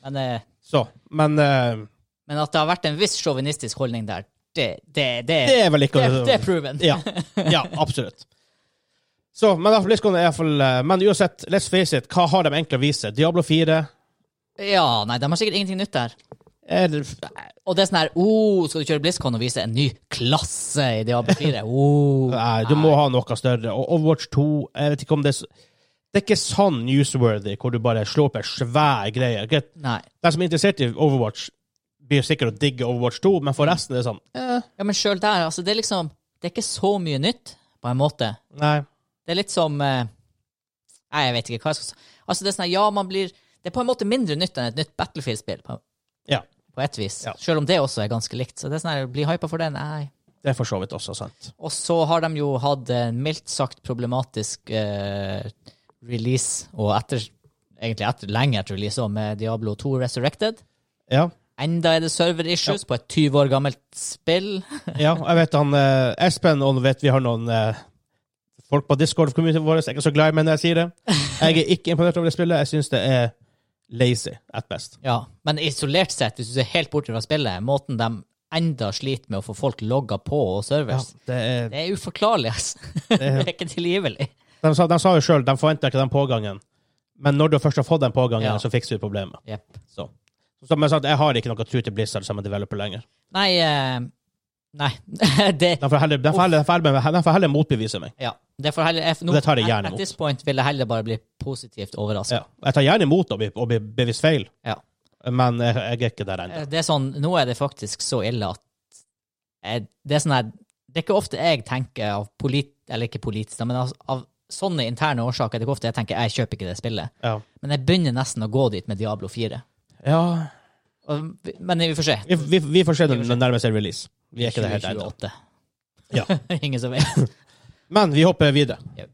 [SPEAKER 2] Men at det har vært en viss sjåvinistisk holdning der, det
[SPEAKER 1] er vel ikke...
[SPEAKER 2] Det er proven.
[SPEAKER 1] Ja, absolutt. Så, men BlizzCon er i hvert fall... Men uansett, let's face it, hva har de egentlig å vise? Diablo 4?
[SPEAKER 2] Ja, nei, de har sikkert ingenting nytt der. Og det er sånn her, skal du kjøre BlizzCon og vise en ny klasse i Diablo 4?
[SPEAKER 1] Nei, du må ha noe større. Og Overwatch 2, jeg vet ikke om det er ikke sånn newsworthy, hvor du bare slår opp en svær greie.
[SPEAKER 2] Nei.
[SPEAKER 1] De som er interessert i Overwatch, blir sikkert å digge Overwatch 2, men for resten er det sånn.
[SPEAKER 2] Ja, men selv der, altså, det er liksom, det er ikke så mye nytt, på en måte.
[SPEAKER 1] Nei.
[SPEAKER 2] Det er litt som, jeg vet ikke hva jeg skal si. Altså, det er sånn, det er på en måte mindre nytt enn et nytt Battlefield-spill, på et vis. Ja. Selv om det også er ganske likt. Så det er sånn her, bli hypet for det? Nei.
[SPEAKER 1] Det er for så vidt også sant.
[SPEAKER 2] Og så har de jo hatt en mildt sagt problematisk release, og lenge etter release også, med Diablo 2 Resurrected.
[SPEAKER 1] Ja.
[SPEAKER 2] Enda er det server issues på et 20 år gammelt spill.
[SPEAKER 1] Ja, jeg vet Espen, og vet vi har noen folk på Discord-communityen vår, jeg er ikke så glad i meg når jeg sier det. Jeg er ikke imponert over det spillet. Jeg synes det er lazy at best. Ja,
[SPEAKER 2] men isolert sett, hvis du ser helt bort fra spillet, måten de enda sliter med å få folk logget på og servers, det er uforklarlig, altså. Det er ikke tilgivelig.
[SPEAKER 1] De sa jo selv, de forventer ikke den pågangen, men når du først har fått den pågangen, så fikser vi problemet.
[SPEAKER 2] Yep.
[SPEAKER 1] Så som jeg sa, jeg har ikke noe tro til Blizzard som en developer lenger.
[SPEAKER 2] Nei.
[SPEAKER 1] De får heller motbevise meg.
[SPEAKER 2] Ja, det får heller...
[SPEAKER 1] det tar jeg gjerne imot.
[SPEAKER 2] At this point vil jeg heller bare bli positivt overrasket.
[SPEAKER 1] Ja, jeg tar gjerne imot å bli bevisst feil.
[SPEAKER 2] Ja.
[SPEAKER 1] Men jeg er ikke der ennå.
[SPEAKER 2] Det er sånn, nå er det faktisk så ille at det er sånn her, det er ikke ofte jeg tenker av eller ikke politisk, men av sånne interne årsaker, det er ikke ofte jeg tenker, jeg kjøper ikke det spillet.
[SPEAKER 1] Ja.
[SPEAKER 2] Men jeg begynner nesten å gå dit med Diablo 4.
[SPEAKER 1] Ja.
[SPEAKER 2] Men vi får se.
[SPEAKER 1] Vi får se når det nærmer seg release. Vi er ikke det helt ennå.
[SPEAKER 2] 2028.
[SPEAKER 1] Ja.
[SPEAKER 2] Ingen som vet.
[SPEAKER 1] Men vi hopper videre.
[SPEAKER 2] Ja.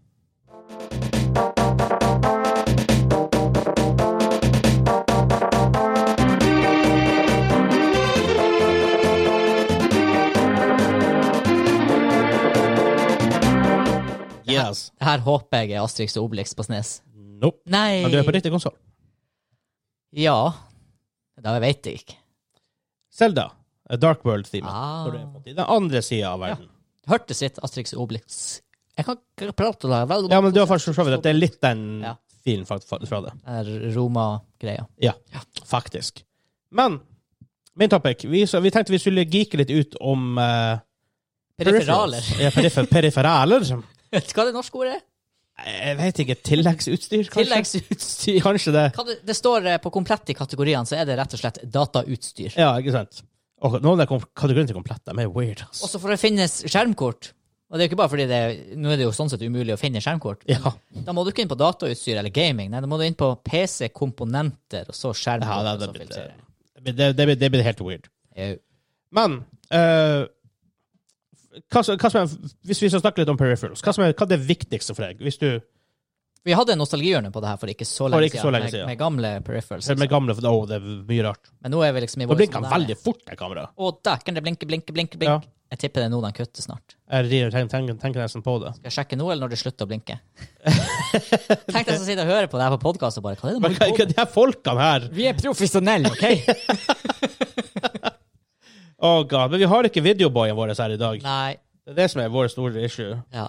[SPEAKER 1] Yes.
[SPEAKER 2] Her håper jeg er Asterix og Obelix på SNES.
[SPEAKER 1] Nope.
[SPEAKER 2] Nei.
[SPEAKER 1] Men du er på riktig konsol.
[SPEAKER 2] Ja. Da vet jeg ikke.
[SPEAKER 1] Zelda, A Dark World-theme.
[SPEAKER 2] Ah.
[SPEAKER 1] Når du er på den andre siden av verden.
[SPEAKER 2] Hørte sitt Asterix og Obelix. Jeg kan ikke prate det vel.
[SPEAKER 1] Ja, men du har faktisk forstått at det er litt den
[SPEAKER 2] Ja.
[SPEAKER 1] filen fra det.
[SPEAKER 2] Roma-greia.
[SPEAKER 1] Ja, faktisk. Men, min topic, vi tenkte vi skulle geeke litt ut om
[SPEAKER 2] Periferaler.
[SPEAKER 1] Ja, periferaler.
[SPEAKER 2] Vet du hva det norske ordet er?
[SPEAKER 1] Jeg vet ikke, tilleggsutstyr, kanskje?
[SPEAKER 2] Tilleggsutstyr.
[SPEAKER 1] Kanskje det.
[SPEAKER 2] Det står på komplett i kategoriene, så er det rett og slett datautstyr.
[SPEAKER 1] Ja, ikke sant? Og noen av kategoriene til komplett, de er weird. Altså.
[SPEAKER 2] Også for det finnes skjermkort. Og det er jo ikke bare fordi nå er det jo sånn sett umulig å finne skjermkort.
[SPEAKER 1] Ja.
[SPEAKER 2] Da må du ikke inn på datautstyr eller gaming. Nei, da må du inn på PC-komponenter, og så skjermkort.
[SPEAKER 1] Ja,
[SPEAKER 2] og så filtrere.
[SPEAKER 1] det blir helt weird.
[SPEAKER 2] Jo.
[SPEAKER 1] Men, hvis vi skal snakke litt om peripherals, hva er det viktigste for deg? Hvis du...
[SPEAKER 2] Vi hadde en nostalgihjørne på det her for ikke så lenge,
[SPEAKER 1] siden.
[SPEAKER 2] Med gamle peripherals.
[SPEAKER 1] Med gamle, det er mye rart.
[SPEAKER 2] Men nå er vi liksom i
[SPEAKER 1] Det blinker veldig fort, det kameraet.
[SPEAKER 2] Og der kan det blinke.
[SPEAKER 1] Ja.
[SPEAKER 2] Jeg tipper det er nå den kutter snart.
[SPEAKER 1] Jeg tenker nesten på det.
[SPEAKER 2] Skal jeg sjekke nå, eller når det slutter å blinke? Tenk deg som sitter og hører på det her på podcast og bare, hva er det
[SPEAKER 1] Men hva de her folkene her?
[SPEAKER 2] Vi er profesjonelle, ok?
[SPEAKER 1] Oh god, men vi har ikke videoboyen vår her i dag.
[SPEAKER 2] Nei.
[SPEAKER 1] Det er det som er vår store issue.
[SPEAKER 2] Ja.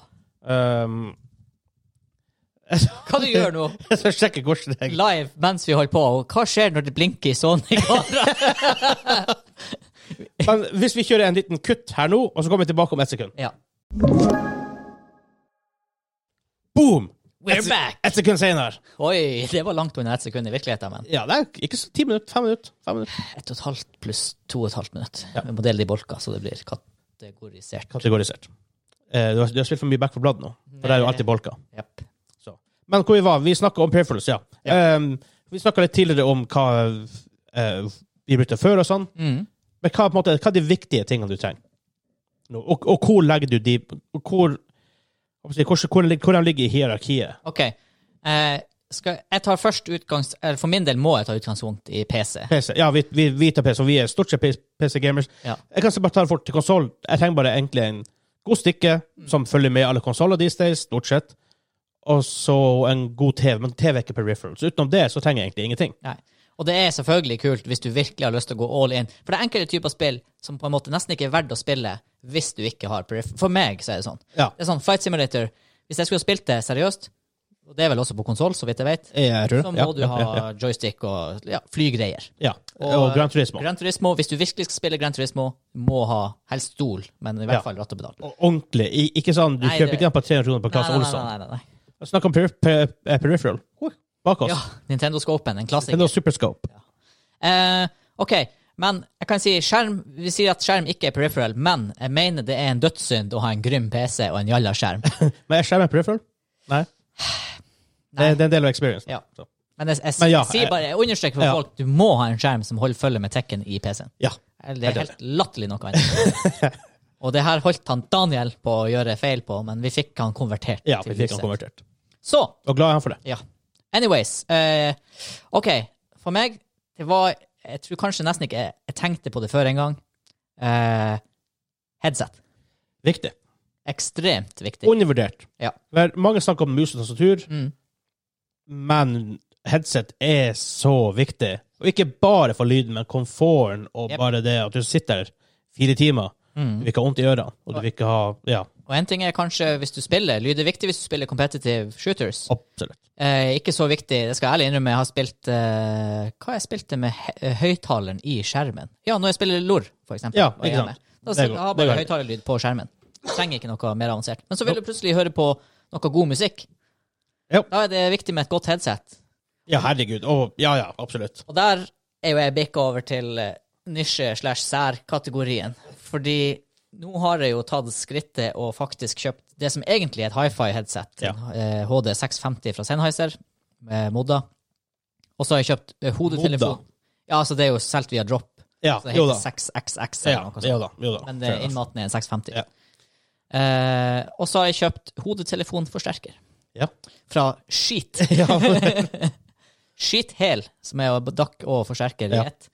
[SPEAKER 1] Hva
[SPEAKER 2] du gjør nå?
[SPEAKER 1] Jeg skal sjekke hvordan jeg...
[SPEAKER 2] Live mens vi holder på, og hva skjer når det blinker i sånn i kamera?
[SPEAKER 1] Men hvis vi kjører en liten kutt her nå, og så kommer vi tilbake om 1 sekund.
[SPEAKER 2] Ja.
[SPEAKER 1] Boom!
[SPEAKER 2] We're back!
[SPEAKER 1] 1 sekund senere.
[SPEAKER 2] Oi, det var langt under 1 sekund i virkeligheten, men...
[SPEAKER 1] Ja, det er ikke så 10 minutter, 5 minutter.
[SPEAKER 2] 1,5 pluss 2,5 minutter.
[SPEAKER 1] Ja.
[SPEAKER 2] Vi må dele de bolka, så det blir kategorisert.
[SPEAKER 1] Du har spilt for mye Back 4 Blood nå, for det er jo alltid bolka.
[SPEAKER 2] Yep.
[SPEAKER 1] Men hvor vi var, vi snakket om peripherals, ja. Vi snakket litt tidligere om hva vi brukte før og sånn. Men hva er de viktige tingene du trenger? Og hvor legger du de... Hvor de ligger i hierarkiet?
[SPEAKER 2] Ok. Jeg tar først for min del må jeg ta utgangspunkt i PC.
[SPEAKER 1] Ja, vi tar PC, og vi er stort sett PC-gamers.
[SPEAKER 2] Ja.
[SPEAKER 1] Jeg kan bare ta det fort til konsol. Jeg trenger bare egentlig en god stikke som følger med alle konsoler these days, stort sett. Og så en god TV, men TV er ikke peripherals. Utenom det så trenger jeg egentlig ingenting.
[SPEAKER 2] Nei. Og det er selvfølgelig kult hvis du virkelig har lyst til å gå all in. For det er enkelte typer spill som på en måte nesten ikke er verdt å spille hvis du ikke har peripherals. For meg så er det sånn.
[SPEAKER 1] Ja.
[SPEAKER 2] Det er sånn Flight Simulator. Hvis jeg skulle ha spilt det seriøst, og det er vel også på konsol, så vidt jeg vet, så må du ha joystick og flygreier.
[SPEAKER 1] Ja, og Gran Turismo.
[SPEAKER 2] Gran Turismo, hvis du virkelig skal spille Gran Turismo, må ha helst stol, men i hvert fall ratt og pedal.
[SPEAKER 1] Og ordentlig. Ikke sånn, du kjøper ikke den på 300 kroner på Claes Olsson.
[SPEAKER 2] Nei.
[SPEAKER 1] Snakk om peripheral. Bak oss.
[SPEAKER 2] Ja, Nintendo Scopen, en klassiker.
[SPEAKER 1] Nintendo Super Scope.
[SPEAKER 2] Ja. Ok, men jeg kan si vi sier at skjerm ikke er peripheral, men jeg mener det er en dødssynd å ha en grym PC og en jalla skjerm.
[SPEAKER 1] Men er skjermen peripheral? Nei. Det er en del av experience.
[SPEAKER 2] Ja. Men jeg understreker for folk, du må ha en skjerm som holder følge med tekken i PC-en.
[SPEAKER 1] Ja.
[SPEAKER 2] Det er helt latterlig noe annet. Og det her holdt han Daniel på å gjøre feil på, men vi fikk han konvertert.
[SPEAKER 1] Ja, vi fikk han konvertert.
[SPEAKER 2] Så.
[SPEAKER 1] Og glad er han for det.
[SPEAKER 2] Ja. Anyways. Ok, for meg, det var, jeg tror kanskje nesten ikke jeg tenkte på det før en gang. Headset.
[SPEAKER 1] Viktig.
[SPEAKER 2] Ekstremt viktig.
[SPEAKER 1] Undervurdert.
[SPEAKER 2] Ja.
[SPEAKER 1] Mange snakker om mus og tastatur, men headset er så viktig. Og ikke bare for lyden, men komforten, og bare det at du sitter 4 timer. Du vil ikke ha vondt i ørene, og du vil ikke ha,
[SPEAKER 2] Og en ting er kanskje hvis du spiller, lyd er viktig hvis du spiller competitive shooters.
[SPEAKER 1] Absolutt.
[SPEAKER 2] Ikke så viktig, det skal jeg ærlig innrømme, jeg har spilt, hva jeg spilte med høyttaleren i skjermen? Ja, når jeg spiller LOR, for eksempel.
[SPEAKER 1] Ja, ikke sant.
[SPEAKER 2] Da har jeg bare høyttalerlyd på skjermen. Jeg trenger ikke noe mer avansert. Men så vil du plutselig høre på noe god musikk.
[SPEAKER 1] Jo.
[SPEAKER 2] Da er det viktig med et godt headset.
[SPEAKER 1] Ja, herregud. Ja, absolutt.
[SPEAKER 2] Og der er jo jeg bikket over til nisje/sær-kategorien. Fordi nå har jeg jo tatt skrittet og faktisk kjøpt det som egentlig er et hi-fi-headset, HD 650 fra Sennheiser, med modda. Og så har jeg kjøpt hodetelefon. Ja, altså det er jo selv via drop.
[SPEAKER 1] Ja,
[SPEAKER 2] så det heter 6XX eller noe sånt.
[SPEAKER 1] Jo da.
[SPEAKER 2] Men innmaten er en 650. Ja. Og så har jeg kjøpt hodetelefonforsterker.
[SPEAKER 1] Ja.
[SPEAKER 2] Fra Skit. Skit Hel, som er DAC og forsterker i ett.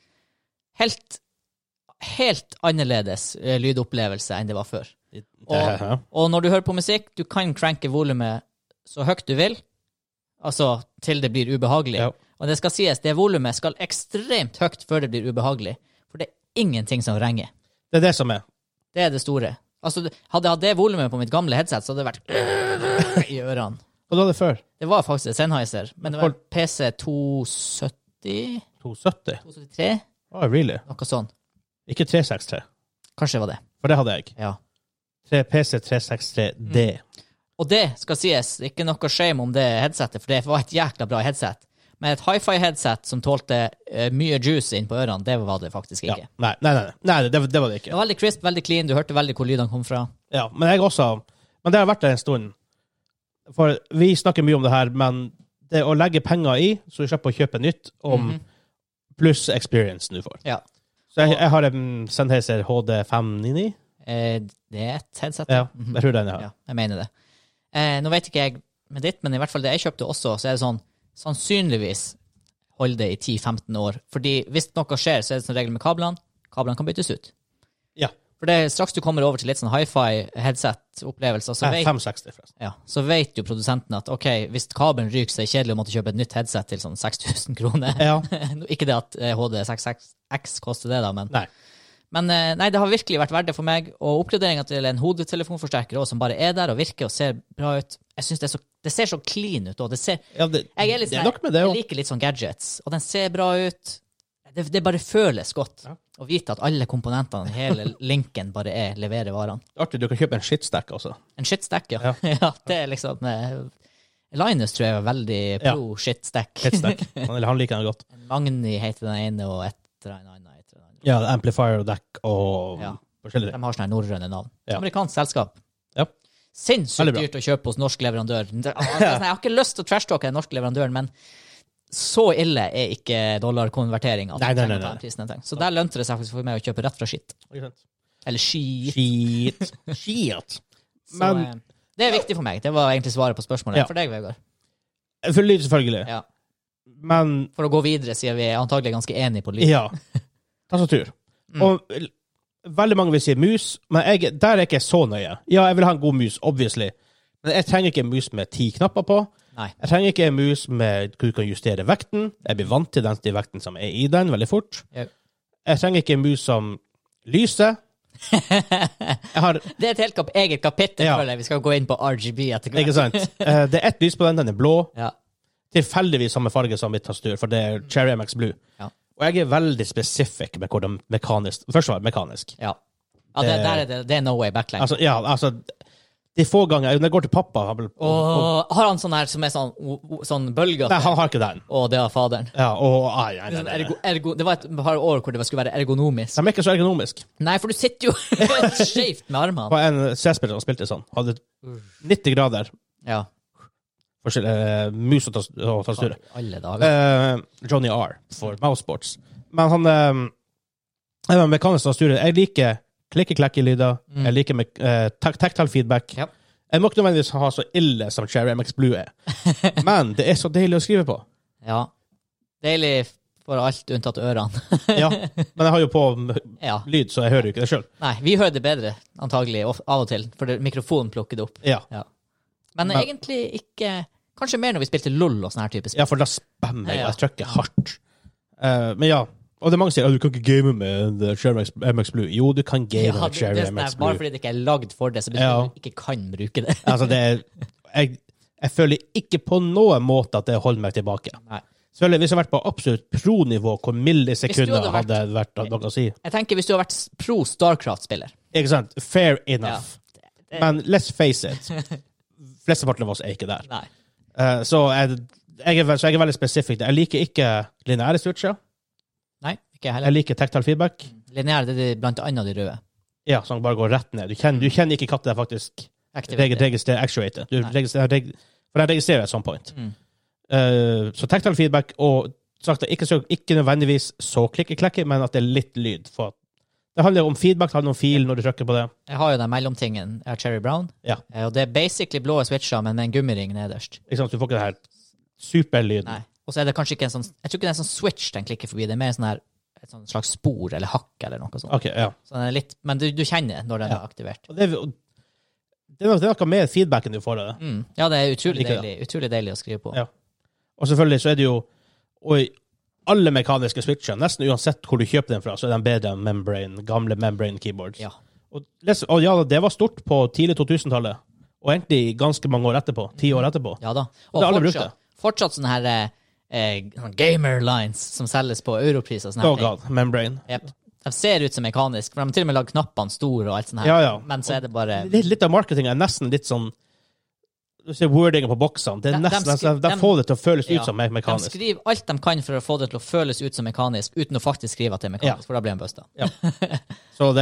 [SPEAKER 2] Helt annerledes lydopplevelse enn det var før. Og når du hører på musikk, du kan cranke volumet så høyt du vil, altså til det blir ubehagelig. Ja. Og det skal sies, det volumet skal ekstremt høyt før det blir ubehagelig, for det er ingenting som renger.
[SPEAKER 1] Det er det som er.
[SPEAKER 2] Det er det store. Altså, hadde jeg hatt det volumet på mitt gamle headset, så hadde det vært i ørene.
[SPEAKER 1] Hva var det før?
[SPEAKER 2] Det var faktisk Sennheiser, men det var PC 270?
[SPEAKER 1] 270?
[SPEAKER 2] 273?
[SPEAKER 1] Oh, really?
[SPEAKER 2] Noe sånn.
[SPEAKER 1] Ikke 363.
[SPEAKER 2] Kanskje det var det.
[SPEAKER 1] For det hadde jeg.
[SPEAKER 2] Ja.
[SPEAKER 1] PC 363D.
[SPEAKER 2] Og det skal sies, ikke noe shame om det headsetet, for det var et jækla bra headset. Men et hi-fi-headset som tålte mye juice inn på ørene, det var det faktisk ikke.
[SPEAKER 1] Ja. Nei, det var det ikke.
[SPEAKER 2] Det var veldig crisp, veldig clean, du hørte veldig hvor lydene kom fra.
[SPEAKER 1] Ja, men jeg også, men det har vært der en stund. For vi snakker mye om det her, men det å legge penger i, så du slipper å kjøpe nytt, om pluss experience du får.
[SPEAKER 2] Ja.
[SPEAKER 1] Så jeg har en Sennheiser HD599.
[SPEAKER 2] Det er et headset.
[SPEAKER 1] Ja, jeg tror den jeg har.
[SPEAKER 2] Ja, jeg mener det. Nå vet ikke jeg med ditt, men i hvert fall det jeg kjøpte også, så er det sånn, sannsynligvis holde det i 10-15 år. Fordi hvis noe skjer, så er det som regel med kablene. Kablene kan byttes ut.
[SPEAKER 1] Ja.
[SPEAKER 2] For det er straks du kommer over til litt sånn hi-fi headset-opplevelser, så
[SPEAKER 1] 560 forresten.
[SPEAKER 2] Ja, så vet jo produsenten at ok, hvis kabelen ryker, så er det kjedelig å måtte kjøpe et nytt headset til sånn 6000 kroner.
[SPEAKER 1] Ja.
[SPEAKER 2] Ikke det at HD66X koster det da, men...
[SPEAKER 1] Nei.
[SPEAKER 2] Men nei, det har virkelig vært verdt det for meg, og oppgraderingen til en hodetelefonforsterker også, som bare er der og virker og ser bra ut. Jeg synes det ser så clean ut, og det ser...
[SPEAKER 1] Ja, det er nok med det,
[SPEAKER 2] jeg liker litt sånn gadgets, og den ser bra ut. Det bare føles godt å vite at alle komponentene, hele linken bare leverer varene.
[SPEAKER 1] Artig, du kan kjøpe en shitstack også.
[SPEAKER 2] En shitstack, ja. Ja, det er liksom... Linus tror jeg er veldig pro-shitstack.
[SPEAKER 1] Shitstack. Han liker den godt.
[SPEAKER 2] Magni heter den ene, og etter en annen.
[SPEAKER 1] Ja, Amplifier og DAC og forskjellige.
[SPEAKER 2] De har sånne norrøne navn. Amerikansk selskap.
[SPEAKER 1] Ja.
[SPEAKER 2] Sinnssykt dyrt å kjøpe hos norsk leverandør. Jeg har ikke lyst til å trashtalke den norske leverandøren, men så ille er ikke dollarkonvertering.
[SPEAKER 1] Nei.
[SPEAKER 2] Så der lønte det seg faktisk for meg å kjøpe rett fra shit. Eller skit.
[SPEAKER 1] Skit.
[SPEAKER 2] Men det er viktig for meg. Det var egentlig svaret på spørsmålet. For deg, Vegard.
[SPEAKER 1] For lyd, selvfølgelig.
[SPEAKER 2] Ja.
[SPEAKER 1] Men...
[SPEAKER 2] For å gå videre, siden vi er antagelig ganske enige på lyd.
[SPEAKER 1] Ja. Tastatur. Og veldig mange vil si mus, men der er jeg ikke så nøye. Ja, jeg vil ha en god mus, obviously. Men jeg trenger ikke en mus med 10 knapper på. Nei. Jeg trenger ikke en mus med hvor du kan justere vekten. Jeg blir vant til den vekten som er i den, veldig fort.
[SPEAKER 2] Yep.
[SPEAKER 1] Jeg trenger ikke en mus som lyser.
[SPEAKER 2] Det er et helt eget kapittel for deg. Vi skal gå inn på RGB etter hvert.
[SPEAKER 1] Ikke sant? Det er ett lys på den er blå.
[SPEAKER 2] Ja.
[SPEAKER 1] Tilfeldigvis samme farge som mitt tastatur, for det er Cherry MX Blue.
[SPEAKER 2] Ja.
[SPEAKER 1] Og jeg er veldig specific med hvordan mekanisk... Først var det mekanisk.
[SPEAKER 2] Ja, det er no way back lenger.
[SPEAKER 1] Altså, de få ganger... Når jeg går til pappa...
[SPEAKER 2] Har han sånn her som er sånn bølger?
[SPEAKER 1] Nei, han har ikke den.
[SPEAKER 2] Det har faderen.
[SPEAKER 1] Ja,
[SPEAKER 2] det var et par år hvor det skulle være ergonomisk.
[SPEAKER 1] De er ikke så ergonomisk.
[SPEAKER 2] Nei, for du sitter jo skjevt med armene.
[SPEAKER 1] På en CS-spiller som spilte sånn, hadde 90 grader.
[SPEAKER 2] Ja.
[SPEAKER 1] Forskjellige mus og tastatur.
[SPEAKER 2] Alle dager.
[SPEAKER 1] Johnny R. for Mousesports. Men han er mekanisk tastatur. Jeg liker klikke-klekke-lyder. Jeg liker tactile feedback.
[SPEAKER 2] Ja.
[SPEAKER 1] Jeg må ikke nødvendigvis ha så ille som Cherry MX Blue er. Men det er så deilig å skrive på.
[SPEAKER 2] Ja. Deilig for alt unntatt ørene.
[SPEAKER 1] Ja, men jeg har jo på lyd, så jeg hører jo ikke det selv.
[SPEAKER 2] Nei, vi hører det bedre, antagelig, av og til, for mikrofonen plukker det opp.
[SPEAKER 1] Ja.
[SPEAKER 2] Men egentlig ikke... Kanskje mer når vi spilte LOL og sånne her typer spill.
[SPEAKER 1] Ja, for da spammer jeg. Jeg trykker hardt. Men ja, og det er mange som sier, du kan ikke game med Cherry MX Blue. Jo, du kan game med Cherry MX Blue.
[SPEAKER 2] Bare fordi det ikke er lagd for det, så betyr det du ikke kan bruke det.
[SPEAKER 1] Altså, jeg føler ikke på noen måte at det holder meg tilbake.
[SPEAKER 2] Nei.
[SPEAKER 1] Selvfølgelig, hvis jeg har vært på absolutt pro-nivå, hvor millisekunder hadde vært noe å si.
[SPEAKER 2] Jeg tenker hvis du har vært pro StarCraft-spiller.
[SPEAKER 1] Ikke sant? Fair enough. Ja. Men let's face it. Flesteparten av oss er ikke der.
[SPEAKER 2] Nei.
[SPEAKER 1] Så jeg er veldig spesifikk. Jeg liker ikke lineære switcher.
[SPEAKER 2] Nei, ikke heller.
[SPEAKER 1] Jeg liker tactile feedback.
[SPEAKER 2] Lineære, det er blant annet de røde.
[SPEAKER 1] Ja, som bare går rett ned. Du kjenner ikke hva det er faktisk registrerer actuated. For jeg registrerer et sånt point. Så tactile feedback, og sagt ikke nødvendigvis så klikke-klekke, men at det er litt lyd. For det handler om feedback, det handler om fil når du trykker på det.
[SPEAKER 2] Jeg har jo den mellomtingen, jeg har Cherry Brown, og det er basically blå switcher, men med en gummiring nederst.
[SPEAKER 1] Ikke sant, du får ikke det her superlyden.
[SPEAKER 2] Nei, og så er det kanskje ikke en sånn, jeg tror ikke det er en sånn switch den klikker forbi, det er mer sånn her, et sånn slags spor eller hakk eller noe sånt.
[SPEAKER 1] Okay, ja.
[SPEAKER 2] Så den er litt, men du kjenner når den er aktivert.
[SPEAKER 1] Og det er noe med feedbacken du får av det.
[SPEAKER 2] Ja, det er utrolig deilig å skrive på.
[SPEAKER 1] Ja. Og selvfølgelig så er det jo, og alle mekaniske switcher, nesten uansett hvor du kjøper den fra, så er den bedre enn gamle membrane keyboards.
[SPEAKER 2] Ja.
[SPEAKER 1] Og ja, det var stort på tidlig 2000-tallet, og egentlig ganske mange år etterpå, 10 år etterpå.
[SPEAKER 2] Ja da.
[SPEAKER 1] Og
[SPEAKER 2] fortsatt sånne her gamer lines som selges på Europris og sånne
[SPEAKER 1] ting. Membrane.
[SPEAKER 2] Yep. De ser ut som mekanisk, for de har til og med laget knappene store og alt sånt her.
[SPEAKER 1] Ja.
[SPEAKER 2] Men så er det bare...
[SPEAKER 1] Litt av marketing er nesten litt sånn, du ser wordingen på boksene, det er nesten, de får det til å føles ut som mekanisk.
[SPEAKER 2] De skriver alt de kan for å få det til å føles ut som mekanisk, uten å faktisk skrive at det er mekanisk, for da blir de bøsta.
[SPEAKER 1] Ja. Så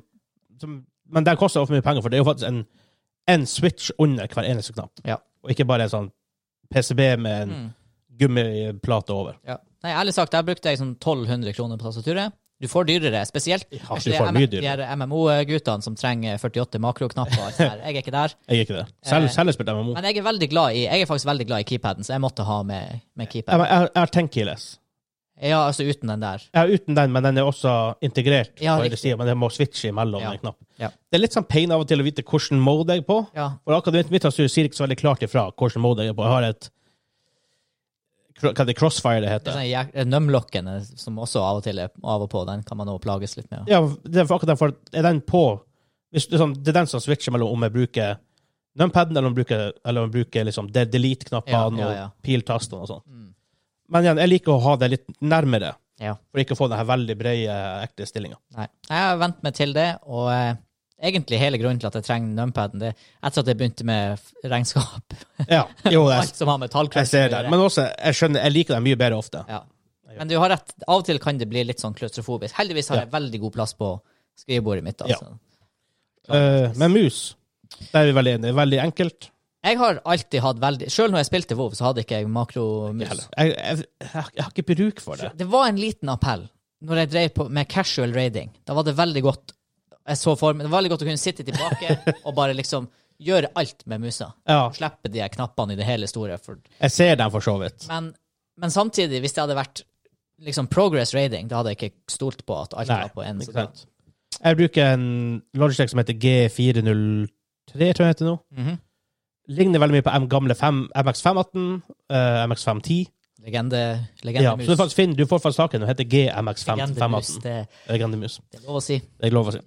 [SPEAKER 1] men det koster for mye penger, for det er jo faktisk en switch under hver eneste knapp. Ja. Og ikke bare en sånn PCB med en gummiplate over. Ja.
[SPEAKER 2] Nei, ærlig sagt, der brukte jeg sånn 1200 kroner på tastaturet. Du får dyrere, spesielt
[SPEAKER 1] de
[SPEAKER 2] MMO-guttene som trenger 48 makroknapper. Jeg er ikke der.
[SPEAKER 1] Jeg er ikke der. Selv spilt MMO.
[SPEAKER 2] Men jeg er faktisk veldig glad i keypadden, så jeg måtte ha med keypadden.
[SPEAKER 1] Jeg har tenkt keyless.
[SPEAKER 2] Ja, altså uten den der.
[SPEAKER 1] Ja, uten den, men den er også integrert på høyre side, men det må switche imellom en knapp. Ja. Det er litt sånn pain av og til å vite hvordan mode jeg er på. Ja. For akkurat mitt tastatur sier ikke så veldig klart ifra hvordan mode jeg er på. Jeg har et hva er det Crossfire det heter?
[SPEAKER 2] Det er numlocken som også av og på, den kan man også plages litt med.
[SPEAKER 1] Ja, det er akkurat derfor, er den på, hvis det er den som switcher mellom om jeg bruker numpaden, eller om jeg bruker liksom delete-knappene og piltastene og sånt. Men igjen, jeg liker å ha det litt nærmere, for ikke å få denne veldig brede, ekte stillingen. Nei,
[SPEAKER 2] jeg har vent meg til det, og egentlig hele grunnen til at jeg trenger numpaden, det er etter at jeg begynte med regnskap.
[SPEAKER 1] Ja, jo,
[SPEAKER 2] alt som har med tallkrets.
[SPEAKER 1] Jeg ser det, men også, jeg liker det mye bedre ofte.
[SPEAKER 2] Ja. Men du har rett, av og til kan det bli litt sånn klaustrofobisk. Heldigvis har jeg veldig god plass på skrivebordet mitt. Altså.
[SPEAKER 1] Ja. Men mus, det er vi veldig enige. Veldig enkelt.
[SPEAKER 2] Jeg har alltid hatt veldig... Selv når jeg spilte WoW, så hadde ikke jeg makromus.
[SPEAKER 1] Jeg har ikke bruk for det.
[SPEAKER 2] Det var en liten appell når jeg drev på med casual raiding. Da var det veldig godt. Det var veldig godt å kunne sitte tilbake og bare liksom gjøre alt med musa. Ja. Slippe de knappene i det hele store.
[SPEAKER 1] Jeg ser dem for så vidt.
[SPEAKER 2] Men samtidig, hvis det hadde vært liksom progress raiding, da hadde jeg ikke stolt på at alt var på en.
[SPEAKER 1] Jeg bruker en Logitech som heter G403, tror jeg det heter nå. Ligner veldig mye på gamle MX518, MX510.
[SPEAKER 2] Legendemus.
[SPEAKER 1] Så du får faktisk saken, det heter GMX518. Legendemus.
[SPEAKER 2] Det er lov å si.
[SPEAKER 1] Det er lov å si.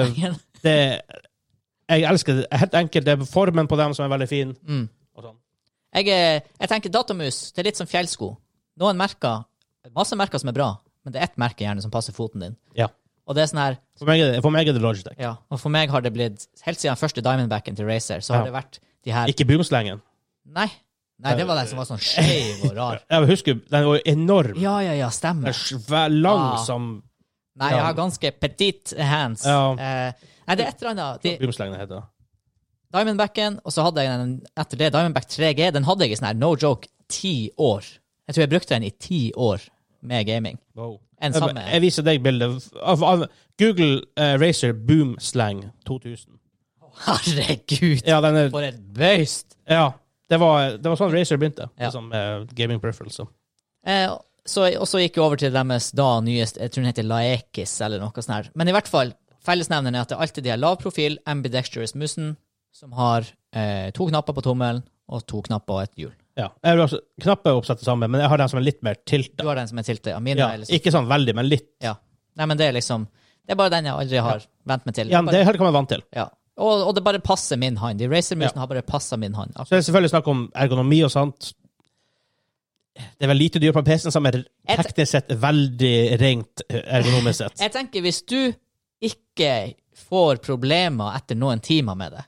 [SPEAKER 1] Jeg elsker det. Helt enkelt, det er formen på dem som er veldig fin. Og sånn.
[SPEAKER 2] Jeg tenker datamus, det er litt som fjellsko. Noen merker, masse merker som er bra, men det er ett merke gjerne som passer foten din. Ja. Og det er sånn her...
[SPEAKER 1] For meg er det Logitech.
[SPEAKER 2] Ja, og for meg har det blitt, helt siden første Diamondbacken til Razer, så har det vært de her...
[SPEAKER 1] Ikke boomslengen?
[SPEAKER 2] Nei, det var den som var sånn skjev og rar.
[SPEAKER 1] Jeg husker, den var enorm.
[SPEAKER 2] Ja, stemmer.
[SPEAKER 1] Lang som...
[SPEAKER 2] Nei, jeg har ganske petite hands. Ja. Nei, det er et eller annet...
[SPEAKER 1] Boomslengen heter det.
[SPEAKER 2] Diamondbacken, og så hadde jeg den etter det, Diamondback 3G, den hadde jeg i sånn her, no joke, 10 år. Jeg tror jeg brukte den i 10 år med gaming. Wow.
[SPEAKER 1] Jeg viser deg bildet av Google Razer Boomslang 2000.
[SPEAKER 2] Herregud, for et bøyst.
[SPEAKER 1] Ja, det var sånn Razer begynte, som gaming preference.
[SPEAKER 2] Og så gikk jeg over til deres da nyeste, jeg tror den heter Laekis eller noe sånt her. Men i hvert fall, fellesnevneren er at det er alltid de her lavprofil, ambidextrous musen, som har 2 knapper på tommelen, og 2 knapper og et hjul. Ja, jeg har også knapper oppsatt sammen, men jeg har den som er litt mer tiltet. Du har den som er tiltet, ja. Mine er liksom...
[SPEAKER 1] Ikke sånn veldig, men litt.
[SPEAKER 2] Ja. Nei, men det er liksom... Det er bare den jeg aldri har vent meg til.
[SPEAKER 1] Ja, det kan man vant til.
[SPEAKER 2] Ja. Og det bare passer min hånd. De Razer-musene har bare passet min hånd.
[SPEAKER 1] Så det er selvfølgelig snakk om ergonomi og sånt. Det er vel lite dyr på PC-en som er teknisk sett veldig rent ergonomisk sett.
[SPEAKER 2] Jeg tenker, hvis du ikke får problemer etter noen timer med det,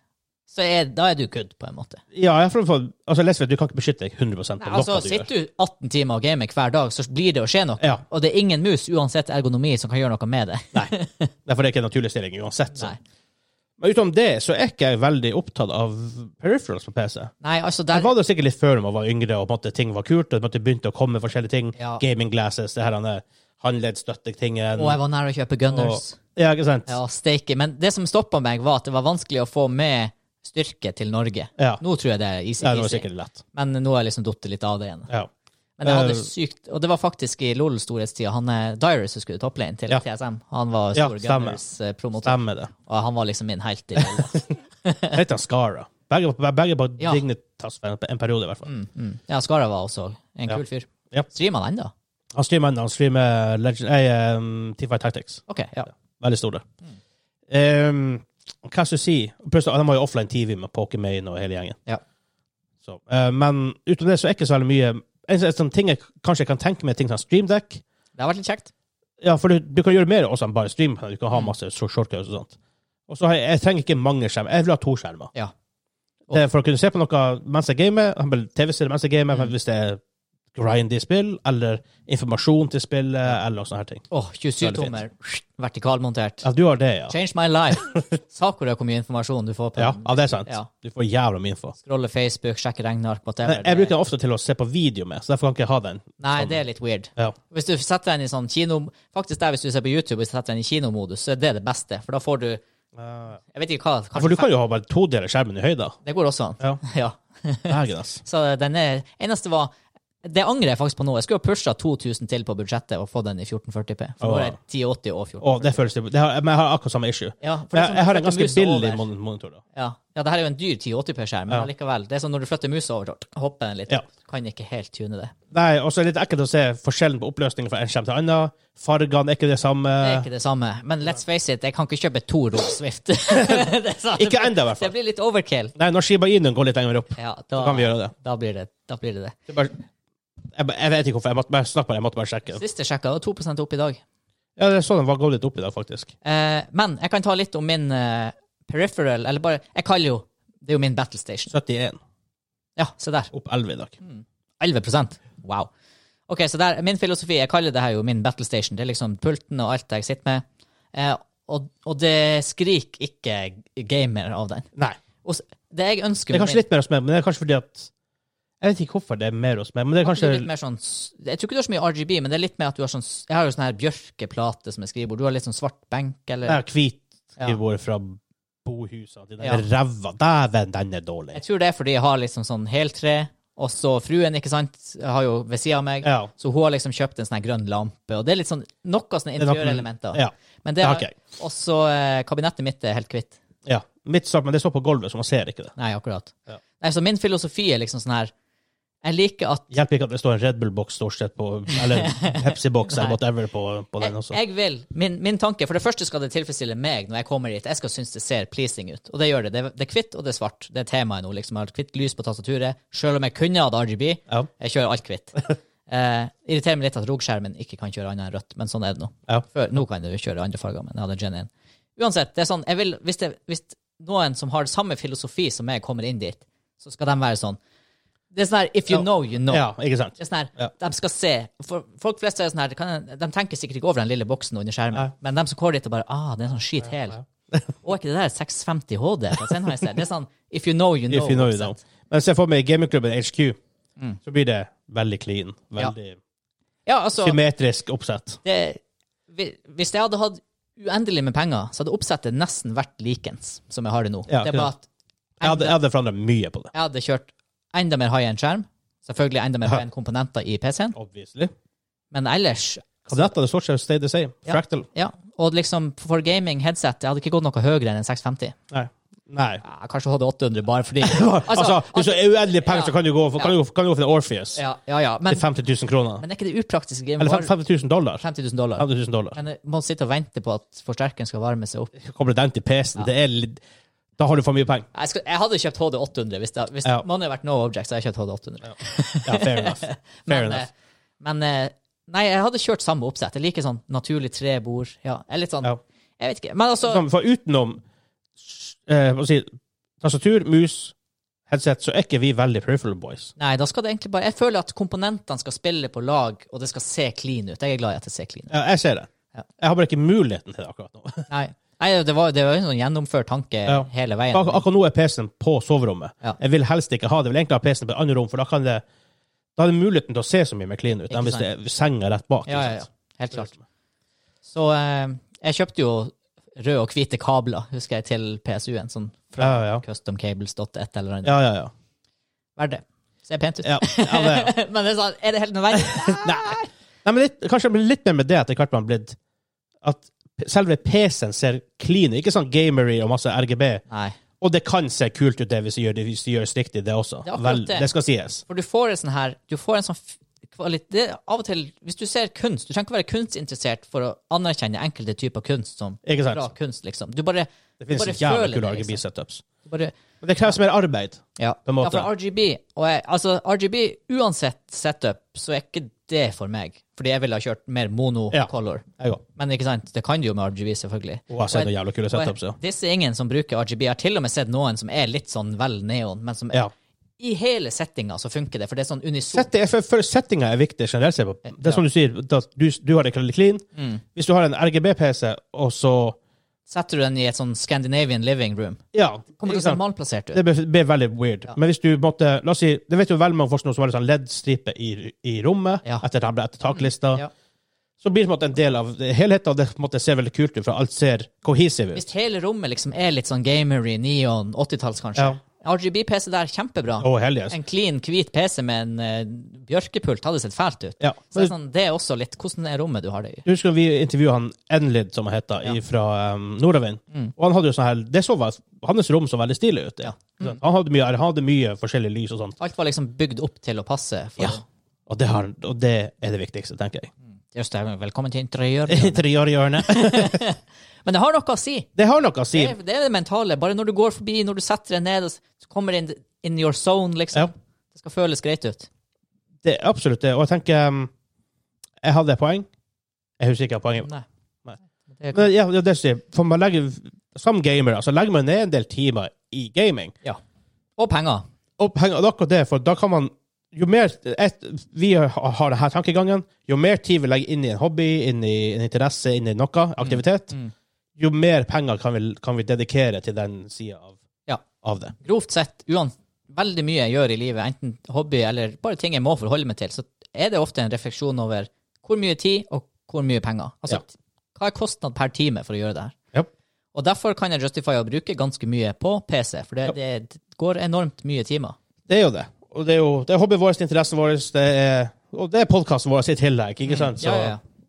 [SPEAKER 2] Så da du good, på en måte.
[SPEAKER 1] Ja, altså, les vet, du kan ikke beskytte deg 100% på
[SPEAKER 2] Nei, altså, sitter du 18 timer og gamer hver dag, så blir det å skje noe.
[SPEAKER 1] Ja.
[SPEAKER 2] Og det er ingen mus, uansett ergonomi, som kan gjøre noe med det.
[SPEAKER 1] Nei, derfor er det ikke en naturlig stilling uansett. Så. Men utenom det, så er ikke jeg veldig opptatt av peripherals på PC.
[SPEAKER 2] Nei, altså
[SPEAKER 1] Jeg var det sikkert litt før man var yngre, og på en måte, ting var kult, og det begynte å komme forskjellige ting.
[SPEAKER 2] Ja.
[SPEAKER 1] Gaming glasses, det her håndleddstøttetingen.
[SPEAKER 2] Og jeg var nær å kjøpe Gunners.
[SPEAKER 1] Ja, ikke sant?
[SPEAKER 2] Ja, steike. Men det som stoppet meg var at det var vanskelig å få med styrke til Norge.
[SPEAKER 1] Ja.
[SPEAKER 2] Nå tror jeg det er easy.
[SPEAKER 1] Ja, det var sikkert lett.
[SPEAKER 2] Men nå er jeg liksom dottet litt av det igjen.
[SPEAKER 1] Ja.
[SPEAKER 2] Men jeg hadde sykt, og det var faktisk i LoL-storhetstida, han Dyrus som skulle topplane til TSM. Han var stor Gunners-promotør.
[SPEAKER 1] Stemmer det.
[SPEAKER 2] Og han var liksom min helt i LoL.
[SPEAKER 1] Heter han Skara. Begge på Dignitas for en periode i hvert fall.
[SPEAKER 2] Ja, Skara var også en kul fyr.
[SPEAKER 1] Ja.
[SPEAKER 2] Streamer han enda?
[SPEAKER 1] Han streamer Teamfight Tactics.
[SPEAKER 2] Ok, ja.
[SPEAKER 1] Veldig stor det. Hva skal jeg si? Plutselig, de har jo offline TV med Pokémon og hele gjengen.
[SPEAKER 2] Ja.
[SPEAKER 1] Så, men utenom det så er ikke så veldig mye. En sånn ting jeg kanskje kan tenke meg, ting som Stream Deck.
[SPEAKER 2] Det har vært litt kjekt.
[SPEAKER 1] Ja, for du kan gjøre mer også enn bare stream. Du kan ha masse shortcuts og sånt. Og så jeg trenger ikke mange skjermer. Jeg vil ha 2 skjermer.
[SPEAKER 2] Ja.
[SPEAKER 1] Det er for å kunne se på noe mens jeg gamer, TV-serier mens jeg gamer, hvis det er grind i spill, eller informasjon til spillet, eller sånne her ting.
[SPEAKER 2] 27-tommer, vertikalmontert.
[SPEAKER 1] Ja, du har det, ja.
[SPEAKER 2] Change my life. Sakura, hvor mye informasjon du får på.
[SPEAKER 1] Ja, det er sant.
[SPEAKER 2] Ja.
[SPEAKER 1] Du får jævla mye info.
[SPEAKER 2] Scrolle Facebook, sjekke regnark, whatever.
[SPEAKER 1] Jeg bruker den ofte til å se på video med, så derfor kan jeg ikke ha den.
[SPEAKER 2] Nei, det er litt weird.
[SPEAKER 1] Ja.
[SPEAKER 2] Hvis du setter den i sånn kino... Faktisk der, hvis du ser på YouTube, hvis du setter den i kinomodus, så er det beste, for da får du... Jeg vet ikke hva...
[SPEAKER 1] Ja, for du kan jo ha bare 2 deler skjermen i høyda.
[SPEAKER 2] Det går også an.
[SPEAKER 1] Ja.
[SPEAKER 2] Så den eneste var... Det angrer jeg faktisk på nå. Jeg skulle ha pushet 2000 til på budsjettet og få den i 1440p. For nå er det 1080 og 1440p.
[SPEAKER 1] Det føles det. Men jeg har akkurat samme issue.
[SPEAKER 2] Ja,
[SPEAKER 1] jeg har en ganske billig monitor da.
[SPEAKER 2] Ja, det her er jo en dyr 1080p-skjerm, men likevel. Det er sånn når du flytter musa over, så hopper den litt. Kan ikke helt tune det.
[SPEAKER 1] Nei, og så er det litt ekkelt å se forskjellen på oppløsningen fra en skjerm til annen. Fargene er ikke det samme.
[SPEAKER 2] Det er ikke det samme. Men let's face it, jeg kan ikke kjøpe 2 Rolls Swift.
[SPEAKER 1] Ikke enda, i hvert fall.
[SPEAKER 2] Det blir litt overkill.
[SPEAKER 1] Nei, når Shiba Inu går litt lenger opp,
[SPEAKER 2] så
[SPEAKER 1] kan vi gjøre det.
[SPEAKER 2] Da blir det.
[SPEAKER 1] Jeg vet ikke hvorfor. Jeg måtte bare sjekke.
[SPEAKER 2] Siste sjekka, det var 2% opp i dag.
[SPEAKER 1] Ja, det er sånn den var gått litt opp i dag, faktisk.
[SPEAKER 2] Men jeg kan ta litt om min peripheral, eller bare, jeg kaller jo, det er jo min battle station.
[SPEAKER 1] 71.
[SPEAKER 2] Ja, se der.
[SPEAKER 1] Opp 11 i dag.
[SPEAKER 2] 11%? Wow. Ok, så der, min filosofi, jeg kaller det her jo min battle station. Det er liksom pulten og alt jeg sitter med. Og det skriker ikke gamer av den.
[SPEAKER 1] Nei.
[SPEAKER 2] Og det jeg ønsker...
[SPEAKER 1] Det er kanskje litt mer hos meg, men det er kanskje fordi at jeg vet ikke hvorfor det er mer hos meg, men det er kanskje...
[SPEAKER 2] litt mer sånn, jeg tror ikke du har så mye RGB, men det er litt mer at du har sånn... Jeg har jo sånn her bjørkeplate som er skrivebord. Du har litt sånn svart benk, eller...
[SPEAKER 1] Det er hvit skrivebord fra bohuset. Det er ræva. Dæven, den er dårlig.
[SPEAKER 2] Jeg tror det er fordi jeg har liksom sånn heltre, og så fruen, ikke sant, har jo ved siden av meg, så hun har liksom kjøpt en sånn her grønn lampe, og det er litt sånn, noe sånne interiørelementer.
[SPEAKER 1] Ja,
[SPEAKER 2] men det har jeg. Og så kabinettet mitt er helt kvitt.
[SPEAKER 1] Ja, mitt står, men det står på gulvet, så man ser ikke det.
[SPEAKER 2] Nei, akkurat. Ja. Nei, så min filosofi er liksom sånn her, jeg liker at...
[SPEAKER 1] Hjelper ikke at det står en Red Bull-boks stort sett på, eller Pepsi-boks, eller whatever på den også.
[SPEAKER 2] Jeg vil, min tanke, for det første skal det tilfredsstille meg når jeg kommer hit, jeg skal synes det ser pleasing ut, og det gjør det. Det er kvitt, og det er svart. Det er temaet nå, liksom. Jeg har kvitt lys på tastaturet, selv om jeg kunne hatt RGB, jeg kjører alt kvitt. Irriterer meg litt at ROG-skjermen ikke kan kjøre annet enn rødt, men sånn er det nå. Før, nå kan du kjøre andre farger, men jeg hadde Gen 1. Uansett, det er sånn, jeg vil, hvis noen som har samme filosofi som jeg kommer inn dit, så skal de være sånn, det er sånn her, if you know, you know.
[SPEAKER 1] Ja, ikke sant.
[SPEAKER 2] Det er sånn her, de skal se. For folk flest er sånn her, de tenker sikkert ikke over den lille boksen under skjermen, men de som går dit og bare, det er sånn skit hel. Og ikke det der 650 HD? Det er sånn, if you know, you know.
[SPEAKER 1] If you know, you know. Men se for meg i gamingklubben HQ, så blir det veldig clean, veldig symmetrisk oppsett.
[SPEAKER 2] Hvis jeg hadde hatt uendelig med penger, så hadde oppsettet nesten vært likens, som jeg har det nå. Det er bare at
[SPEAKER 1] jeg hadde forandret mye på det.
[SPEAKER 2] Jeg hadde kjørt enda mer high-end skjerm. Selvfølgelig enda mer high-end komponenter i PC-en.
[SPEAKER 1] Obviously.
[SPEAKER 2] Men ellers...
[SPEAKER 1] Kabinettet hadde stort sett stay the same. Fractal.
[SPEAKER 2] Ja, og liksom for gaming headset, jeg hadde ikke gått noe høyere enn en 650.
[SPEAKER 1] Nei.
[SPEAKER 2] Ja, kanskje hadde 800 bare fordi...
[SPEAKER 1] altså, hvis du er uendelig penger, så kan du gå for Orpheus.
[SPEAKER 2] Ja. Men,
[SPEAKER 1] til 50 000 kroner.
[SPEAKER 2] Men er ikke det upraktisk game?
[SPEAKER 1] Eller $50,000.
[SPEAKER 2] $50,000. Men jeg må sitte og vente på at forsterkeren skal varme seg opp.
[SPEAKER 1] Kommer den til PC-en? Det er litt... Da har du for mye penger.
[SPEAKER 2] Jeg hadde kjøpt HD 800 hvis man hadde vært no object, så hadde jeg kjøpt HD 800.
[SPEAKER 1] Fair enough.
[SPEAKER 2] Men nei, jeg hadde kjørt samme oppsett. Jeg liker sånn naturlig trebord. Ja, jeg er litt sånn, jeg vet ikke. Men altså...
[SPEAKER 1] For utenom, tastatur, mus, headset, så er ikke vi veldig peripheral boys.
[SPEAKER 2] Nei, da skal det egentlig bare... Jeg føler at komponentene skal spille på lag, og det skal se clean ut. Jeg er glad i at det ser clean ut.
[SPEAKER 1] Ja, jeg ser det.
[SPEAKER 2] Ja.
[SPEAKER 1] Jeg har bare ikke muligheten til det akkurat nå.
[SPEAKER 2] Nei, det var en sånn gjennomført tanke hele veien.
[SPEAKER 1] Akkurat nå er PC-en på soverommet.
[SPEAKER 2] Ja.
[SPEAKER 1] Jeg vil helst ikke ha det. Jeg vil egentlig ha PC-en på et annet rom, for da er det muligheten til å se så mye mer clean ut, enn hvis det er senga rett bak.
[SPEAKER 2] Ja. Helt klart. Så jeg kjøpte jo røde og hvite kabler, husker jeg, til PSU-en, sånn fra customcables.et eller annet.
[SPEAKER 1] Ja.
[SPEAKER 2] Verd det. Ser pent ut.
[SPEAKER 1] Ja, det.
[SPEAKER 2] Men det er sånn, er det helt nødvendig?
[SPEAKER 1] Nei, men kanskje litt mer med det at det klart man har blitt at selve PC-en ser clean, ikke sånn gamery og masse RGB.
[SPEAKER 2] Nei.
[SPEAKER 1] Og det kan se kult ut det hvis det gjøres riktig, det også. Det skal sies.
[SPEAKER 2] For du får en sånn kvalitet, av og til, hvis du ser kunst, du trenger ikke være kunstinteressert for å anerkjenne enkelte typer kunst som bra kunst, liksom. Det
[SPEAKER 1] finnes jævlig kule RGB-setups.
[SPEAKER 2] Men
[SPEAKER 1] det kreves mer arbeid,
[SPEAKER 2] på en måte. Ja, for RGB, RGB, uansett setup, så er ikke det for meg. Fordi jeg ville ha kjørt mer monocolor.
[SPEAKER 1] Ja,
[SPEAKER 2] men ikke sant, det kan du jo med RGB, selvfølgelig.
[SPEAKER 1] Og jeg har sett jævlig kule setups, ja.
[SPEAKER 2] Disse er ingen som bruker RGB. Jeg har til og med sett noen som er litt sånn vel neon, men som i hele settinga så funker det, for det er sånn unisont.
[SPEAKER 1] For settinga er viktig generelt sett. Det er som du sier, du har det clean. Hvis du har en RGB-PC, og så
[SPEAKER 2] setter du den i et sånn Scandinavian living room.
[SPEAKER 1] Ja.
[SPEAKER 2] Kommer det normalplassert ut?
[SPEAKER 1] Det blir veldig weird. Ja. Men hvis du måtte, la oss si, det vet jo veldig mange forskere som har en sånn LED-stripe i rommet, etter taklista, så blir det på en måte en del av helheten, og det på en måte ser veldig kult ut, for alt ser cohesive ut.
[SPEAKER 2] Hvis hele rommet liksom er litt sånn gamery, neon, 80-talls kanskje.
[SPEAKER 1] Ja.
[SPEAKER 2] RGB-PC der, kjempebra. En clean, hvit PC med en bjørkepult hadde sett fælt ut.
[SPEAKER 1] Ja.
[SPEAKER 2] Så det er også litt, hvordan er rommet du har det i?
[SPEAKER 1] Du husker vi intervjuet han Enlid, som han heter, fra Nordavind. Og han hadde jo sånn her, hans rom så veldig stilig ut. Ja. Han hadde mye forskjellige lys og sånt.
[SPEAKER 2] Alt var liksom bygd opp til å passe.
[SPEAKER 1] Og det er det viktigste, tenker jeg.
[SPEAKER 2] Just det, velkommen til interiørhjørnet.
[SPEAKER 1] Interiørhjørnet.
[SPEAKER 2] Men det har noe å si.
[SPEAKER 1] Det har noe å si.
[SPEAKER 2] Det er det mentale. Bare når du går forbi, når du setter deg ned, så kommer det in your zone, liksom. Ja. Det skal føles greit ut.
[SPEAKER 1] Det er absolutt det. Og jeg tenker, jeg hadde et poeng. Jeg husker ikke hva poenget var. Nei. Men ja, det sier, for man legger, som gamer, altså legger man ned en del timer i gaming.
[SPEAKER 2] Ja. Og penger.
[SPEAKER 1] Og akkurat det, for da kan man, jo mer vi har denne tankegangen, jo mer tid vi legger inn i en hobby, inn i en interesse, inn i noe, aktivitet, jo mer penger kan vi dedikere til den siden av det.
[SPEAKER 2] Grovt sett, veldig mye jeg gjør i livet, enten hobby eller bare ting jeg må forholde meg til, så er det ofte en refleksjon over hvor mye tid og hvor mye penger. Altså, hva er kostnad per time for å gjøre det her? Ja. Og derfor kan jeg justify å bruke ganske mye på PC, for det går enormt mye timer.
[SPEAKER 1] Det er jo det. Og det er hobbyen vår, interessen vår, og det er podcasten vår i tillegg, ikke sant? Så,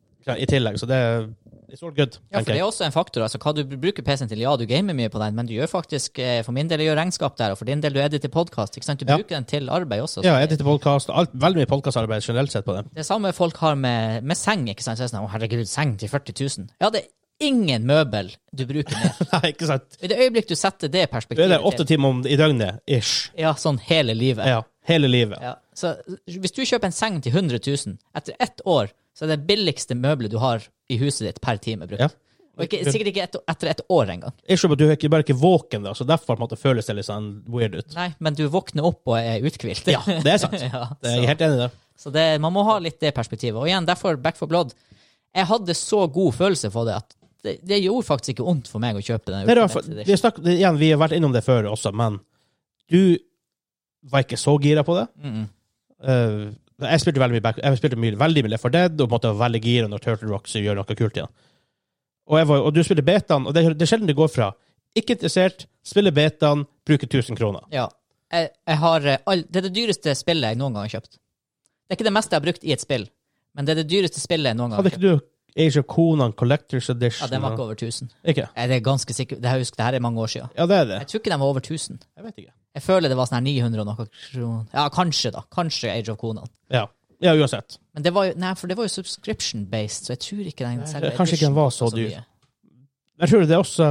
[SPEAKER 1] i tillegg, så det er it's all good.
[SPEAKER 2] Ja, for det er også en faktor. Altså, hva du bruker PC-en til, du gamer mye på den, men du gjør faktisk, for min del, gjør regnskap der, og for din del, du editer podcast, ikke sant? Du bruker den til arbeid også.
[SPEAKER 1] Ja, editer podcast, veldig mye podcastarbeid generelt sett på det.
[SPEAKER 2] Det samme folk har med seng, ikke sant? Så er det sånn, herregud, seng til 40 000. Ja, det er ingen møbel du bruker mer.
[SPEAKER 1] Nei, ikke sant.
[SPEAKER 2] I det øyeblikk du setter det perspektivet
[SPEAKER 1] til. Det er 8 timer i døgnet, ish.
[SPEAKER 2] Ja, sånn hele livet.
[SPEAKER 1] Ja, hele livet.
[SPEAKER 2] Ja. Så hvis du kjøper en seng til 100 000, etter 1 år, så er det billigste møbelet du har i huset ditt per time brukt. Ja. Og sikkert ikke etter 1 år engang.
[SPEAKER 1] Jeg skjønner at du er bare ikke våken, da, så derfor på en måte føles det litt sånn weird ut.
[SPEAKER 2] Nei, men du våkner opp og er uthvilt.
[SPEAKER 1] Ja, det er sant. Det er jeg helt enig i det.
[SPEAKER 2] Så man må ha litt det perspektivet. Og igjen, derfor Back 4 Blood. Jeg hadde så god følelse for det at det gjorde faktisk ikke ondt for meg å kjøpe den.
[SPEAKER 1] Vi har vært innom det før også, men du var ikke så gira på det. Jeg spilte veldig mye Left 4 Dead, og på en måte var veldig gira når Turtle Rock gjør noe kult igjen. Og du spiller betaen, og det er sjelden det går fra ikke interessert, spille betaen, bruke 1000 kroner.
[SPEAKER 2] Ja. Jeg har, det er det dyreste spillet jeg noen gang har kjøpt. Det er ikke det meste jeg har brukt i et spill, men det er det dyreste spillet jeg noen gang har kjøpt.
[SPEAKER 1] Hadde ikke du Age of Conan Collector's Edition?
[SPEAKER 2] Ja, den var ikke over 1000.
[SPEAKER 1] Ikke?
[SPEAKER 2] Det er ganske sikkert. Det her er mange år siden.
[SPEAKER 1] Ja, det er det.
[SPEAKER 2] Jeg tror ikke den var over 1000.
[SPEAKER 1] Jeg vet ikke.
[SPEAKER 2] Jeg føler det var sånn her 900 og noe kroner. Ja, kanskje da. Kanskje Age of Conan.
[SPEAKER 1] Ja, uansett.
[SPEAKER 2] Men det var jo subscription-based, så jeg tror ikke den selve
[SPEAKER 1] kanskje ikke den var så dyr. Jeg tror det er også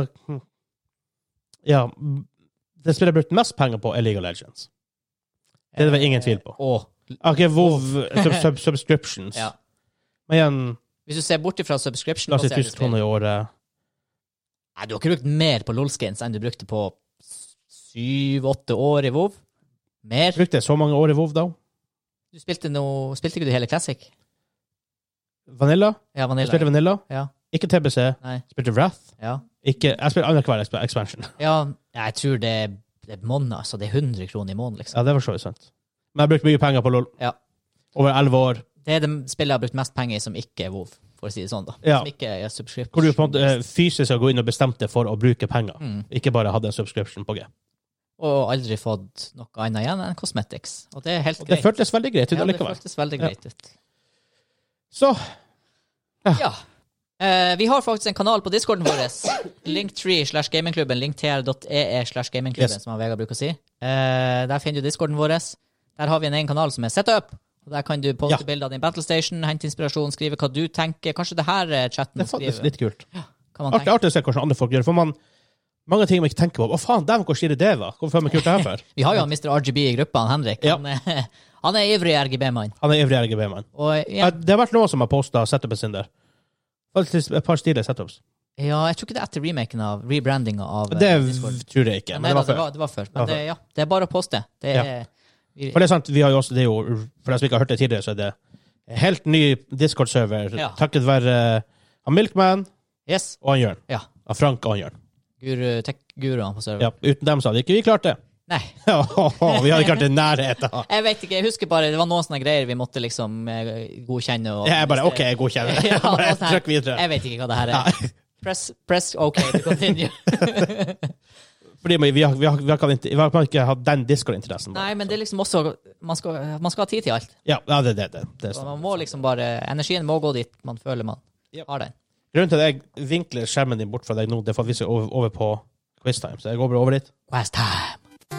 [SPEAKER 1] ja, det spillet jeg har brukt mest penger på er League of Legends. Det er det vel ingen tvil på. Ok, WoW subscriptions.
[SPEAKER 2] Ja.
[SPEAKER 1] Men igjen,
[SPEAKER 2] hvis du ser bort fra subscription,
[SPEAKER 1] la oss si 1000 kroner i året.
[SPEAKER 2] Nei, du har ikke brukt mer på LOL-skins enn du brukte på 7-8 år i WoW. Mer.
[SPEAKER 1] Brukte jeg så mange år i WoW da?
[SPEAKER 2] Spilte ikke du hele Classic?
[SPEAKER 1] Vanilla?
[SPEAKER 2] Ja,
[SPEAKER 1] Jeg
[SPEAKER 2] Vanilla.
[SPEAKER 1] spilte Vanilla.
[SPEAKER 2] Ja.
[SPEAKER 1] Ikke TBC.
[SPEAKER 2] Nei.
[SPEAKER 1] Spilte Wrath.
[SPEAKER 2] Ja.
[SPEAKER 1] Ikke, jeg spilte annenhver expansion.
[SPEAKER 2] Ja, jeg tror det er måned, altså. Det er 100 kroner i måneden, liksom.
[SPEAKER 1] Ja, det var så sant. Men jeg brukte mye penger på LoL.
[SPEAKER 2] Ja.
[SPEAKER 1] Over 11 år.
[SPEAKER 2] Det er det spillet jeg har brukt mest penger i som ikke er WoW, for å si det sånn, da.
[SPEAKER 1] Ja.
[SPEAKER 2] Som ikke er subscription.
[SPEAKER 1] Hvor du på en måte fysisk skal gå inn og bestemte for å bruke penger. Ikke bare hadde en subscription på G.
[SPEAKER 2] Og aldri fått noe annet igjen enn cosmetics. Og det er helt
[SPEAKER 1] Og
[SPEAKER 2] greit.
[SPEAKER 1] det føltes veldig greit ut
[SPEAKER 2] Ja, det
[SPEAKER 1] allikevel.
[SPEAKER 2] føltes veldig greit ut.
[SPEAKER 1] Så,
[SPEAKER 2] Ja. Vi har faktisk en kanal på Discorden vår. Linktree/gamingklubben. linktr.ee/gamingklubben,
[SPEAKER 1] Yes.
[SPEAKER 2] som Vegard bruker å si. Der finner du Discorden vår. Der har vi en egen kanal som er setup. Og der kan du poste bilder av din battlestation, hente inspirasjon, skrive hva du tenker. Kanskje det her er chatten
[SPEAKER 1] det er faktisk
[SPEAKER 2] skriver.
[SPEAKER 1] litt kult.
[SPEAKER 2] Hva man
[SPEAKER 1] Artig,
[SPEAKER 2] tenker.
[SPEAKER 1] artig å se hvordan andre folk gjør det. For mange ting man ikke tenker på. Å faen, dæven, hvor stilig det var. Hvorfor føler man kult det her for?
[SPEAKER 2] Vi har jo han Mr. RGB i gruppa, han Henrik.
[SPEAKER 1] Ja.
[SPEAKER 2] Han er ivrig RGB-mann.
[SPEAKER 1] Han er ivrig RGB-mann.
[SPEAKER 2] Og ja,
[SPEAKER 1] Det har vært noen som har postet setupen sin der. Faktisk et par stilige setups.
[SPEAKER 2] ja, jeg tror ikke det er etter remaken av rebrandinga av
[SPEAKER 1] Det
[SPEAKER 2] Discord.
[SPEAKER 1] tror jeg ikke. Men det var før.
[SPEAKER 2] Det var før. Men det, ja, det er bare å poste. Det er,
[SPEAKER 1] For det er sant, vi har jo også, det er jo, for de som ikke har hørt det tidligere, så er det helt ny Discord-server.
[SPEAKER 2] Ja.
[SPEAKER 1] Takket være han Milkman
[SPEAKER 2] yes.
[SPEAKER 1] og han Jørn.
[SPEAKER 2] Ja.
[SPEAKER 1] Han Frank og han Jørn.
[SPEAKER 2] Tech-guruene på server.
[SPEAKER 1] Ja, uten dem så hadde ikke vi klart det.
[SPEAKER 2] Nei.
[SPEAKER 1] Vi hadde ikke klart det i nærheten.
[SPEAKER 2] Jeg vet ikke, jeg husker bare, det var noen sånne greier vi måtte liksom godkjenne. Og,
[SPEAKER 1] Jeg bare, ok, jeg godkjenner.
[SPEAKER 2] Ja,
[SPEAKER 1] Bare
[SPEAKER 2] noe sånt her.
[SPEAKER 1] trykk videre.
[SPEAKER 2] Jeg vet ikke hva det her er. Press OK to continue.
[SPEAKER 1] Fordi vi har ikke hatt den Discord-interessen.
[SPEAKER 2] Nei, men det er liksom også, man skal ha tid til alt.
[SPEAKER 1] Ja, det er
[SPEAKER 2] Så
[SPEAKER 1] sånn.
[SPEAKER 2] man må liksom bare, energien må gå dit man føler man har den.
[SPEAKER 1] Grunnen til at jeg vinkler skjermen din bort fra deg nå, det er for at vi skal over på quiztime. Så jeg går bare over dit.
[SPEAKER 2] Quest time.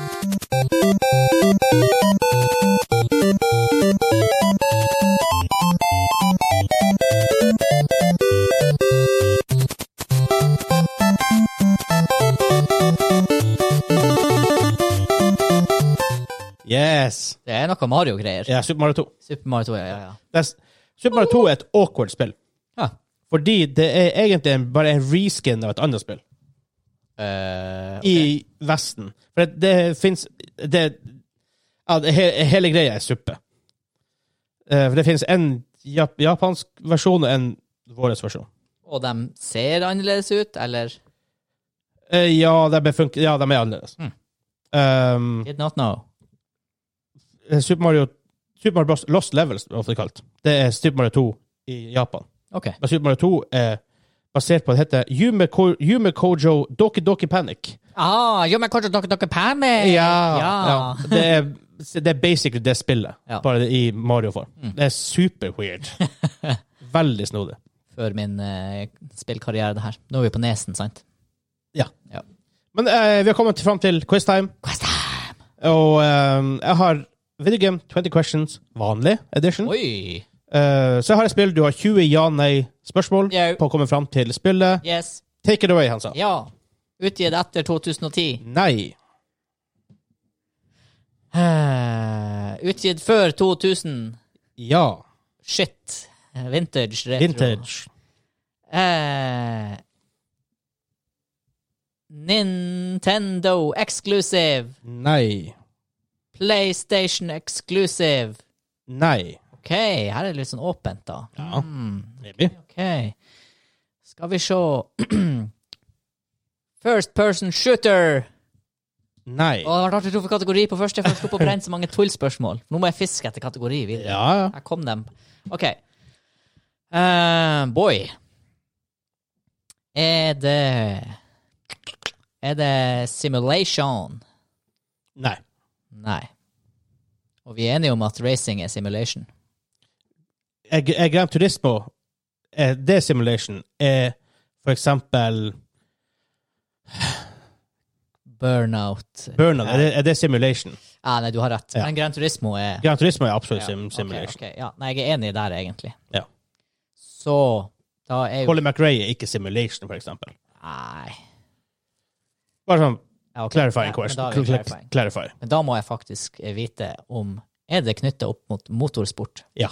[SPEAKER 1] Yes!
[SPEAKER 2] Det er noe Mario-greier.
[SPEAKER 1] Ja, Super Mario 2.
[SPEAKER 2] Super Mario 2, ja.
[SPEAKER 1] Super Mario 2 er et awkward spill.
[SPEAKER 2] Ja.
[SPEAKER 1] Fordi det er egentlig bare en reskin av et annet spill. I Vesten. For det finnes hele greia er suppe. For det finnes en japansk versjon og en vår versjon.
[SPEAKER 2] Og de ser annerledes ut, eller?
[SPEAKER 1] Ja, de er annerledes.
[SPEAKER 2] Did not know.
[SPEAKER 1] Super Mario Bros. Lost Levels, hva det er kalt. Det er Super Mario 2 i Japan.
[SPEAKER 2] Ok.
[SPEAKER 1] Men Super Mario 2 er basert på det heter Yume Kojo Doki Doki Panic.
[SPEAKER 2] Yume Kojo Doki Doki Panic!
[SPEAKER 1] Ja. Det er basically det spillet, bare i Mario-form. Det er super weird. Veldig snodig.
[SPEAKER 2] Før min spillkarriere, det her. Nå er vi på nesen, sant?
[SPEAKER 1] Ja. Men vi har kommet fram til quiztime.
[SPEAKER 2] Quiztime!
[SPEAKER 1] Og jeg har Video Game 20 Questions, vanlig edition.
[SPEAKER 2] Oi!
[SPEAKER 1] Så jeg har et spill, du har 20 ja-nei-spørsmål på å komme fram til spillet.
[SPEAKER 2] Yes.
[SPEAKER 1] Take it away, Hansa.
[SPEAKER 2] Ja. Utgitt etter 2010.
[SPEAKER 1] Nei.
[SPEAKER 2] Utgitt før 2000.
[SPEAKER 1] Ja.
[SPEAKER 2] Shit. Vintage, retro.
[SPEAKER 1] Vintage.
[SPEAKER 2] Nintendo exclusive.
[SPEAKER 1] Nei.
[SPEAKER 2] PlayStation exclusive.
[SPEAKER 1] Nei.
[SPEAKER 2] Ok, her er det litt sånn åpent da.
[SPEAKER 1] Ja, maybe.
[SPEAKER 2] Ok. Skal vi se. First person shooter.
[SPEAKER 1] Nei.
[SPEAKER 2] Det var artig å tro for kategori på første, for jeg slo på brent så mange tullspørsmål. Nå må jeg fiske etter kategori videre.
[SPEAKER 1] Ja.
[SPEAKER 2] Her kom dem. Ok. Boy. Er det simulation?
[SPEAKER 1] Nei.
[SPEAKER 2] Nei. Og vi er enige om at racing er simulation.
[SPEAKER 1] Gran Turismo, det simulation, er for eksempel
[SPEAKER 2] Burnout.
[SPEAKER 1] Er det simulation?
[SPEAKER 2] Nei, du har rett.
[SPEAKER 1] Ja.
[SPEAKER 2] Men Gran Turismo er...
[SPEAKER 1] Gran Turismo er absolutt simulation.
[SPEAKER 2] Okay. Ja, nei, jeg er enig der, egentlig.
[SPEAKER 1] Ja.
[SPEAKER 2] Så, da er jo...
[SPEAKER 1] Colin McRae er ikke simulation, for eksempel.
[SPEAKER 2] Nei.
[SPEAKER 1] Bare sånn,
[SPEAKER 2] Ja, okay.
[SPEAKER 1] clarifying
[SPEAKER 2] Ja,
[SPEAKER 1] question.
[SPEAKER 2] men da er vi clarifying.
[SPEAKER 1] Clarify.
[SPEAKER 2] Men da må jeg faktisk vite om... Er det knyttet opp mot motorsport?
[SPEAKER 1] Ja.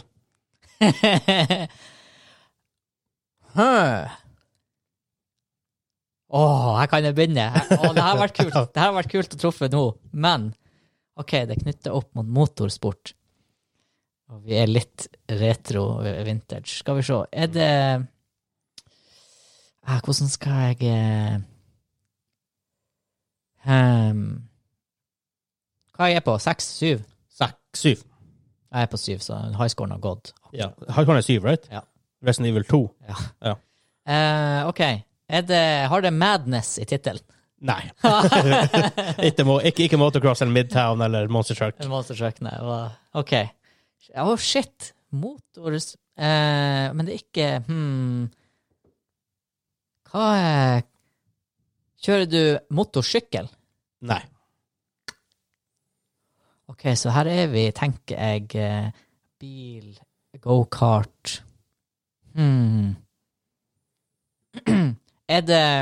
[SPEAKER 2] Her kan jeg begynne. Det har vært kult. Det har vært kult å truffe nå. Men, ok, det knytter opp mot motorsport. Og vi er litt retro vintage. Skal vi se. Er det... hvordan skal jeg... hva er jeg på? 6, 7?
[SPEAKER 1] 6, 7.
[SPEAKER 2] Jeg er på 7, så highscoren har gått.
[SPEAKER 1] Ja, highscoren er 7, right?
[SPEAKER 2] Ja.
[SPEAKER 1] Resident Evil 2.
[SPEAKER 2] Ja. Ok. Har det Madness i titelen?
[SPEAKER 1] Nei. ikke Motocross eller Midtown eller Monster Truck.
[SPEAKER 2] Monster Truck, nei. Ok. Shit. Motors... men det er ikke... Hva er... Kjører du motorsykkel?
[SPEAKER 1] Nei.
[SPEAKER 2] Ok, så her er vi, tenker jeg, bil, go-kart. Er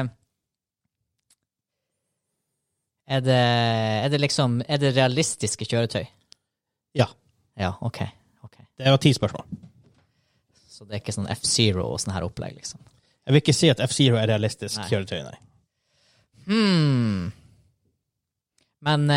[SPEAKER 2] det liksom, er det realistiske kjøretøy?
[SPEAKER 1] Ja.
[SPEAKER 2] Ja, ok.
[SPEAKER 1] Det var 10 spørsmål.
[SPEAKER 2] Så det er ikke sånn F-Zero og sånn her opplegg, liksom?
[SPEAKER 1] Jeg vil ikke si at F-Zero er realistisk kjøretøy, nei.
[SPEAKER 2] Men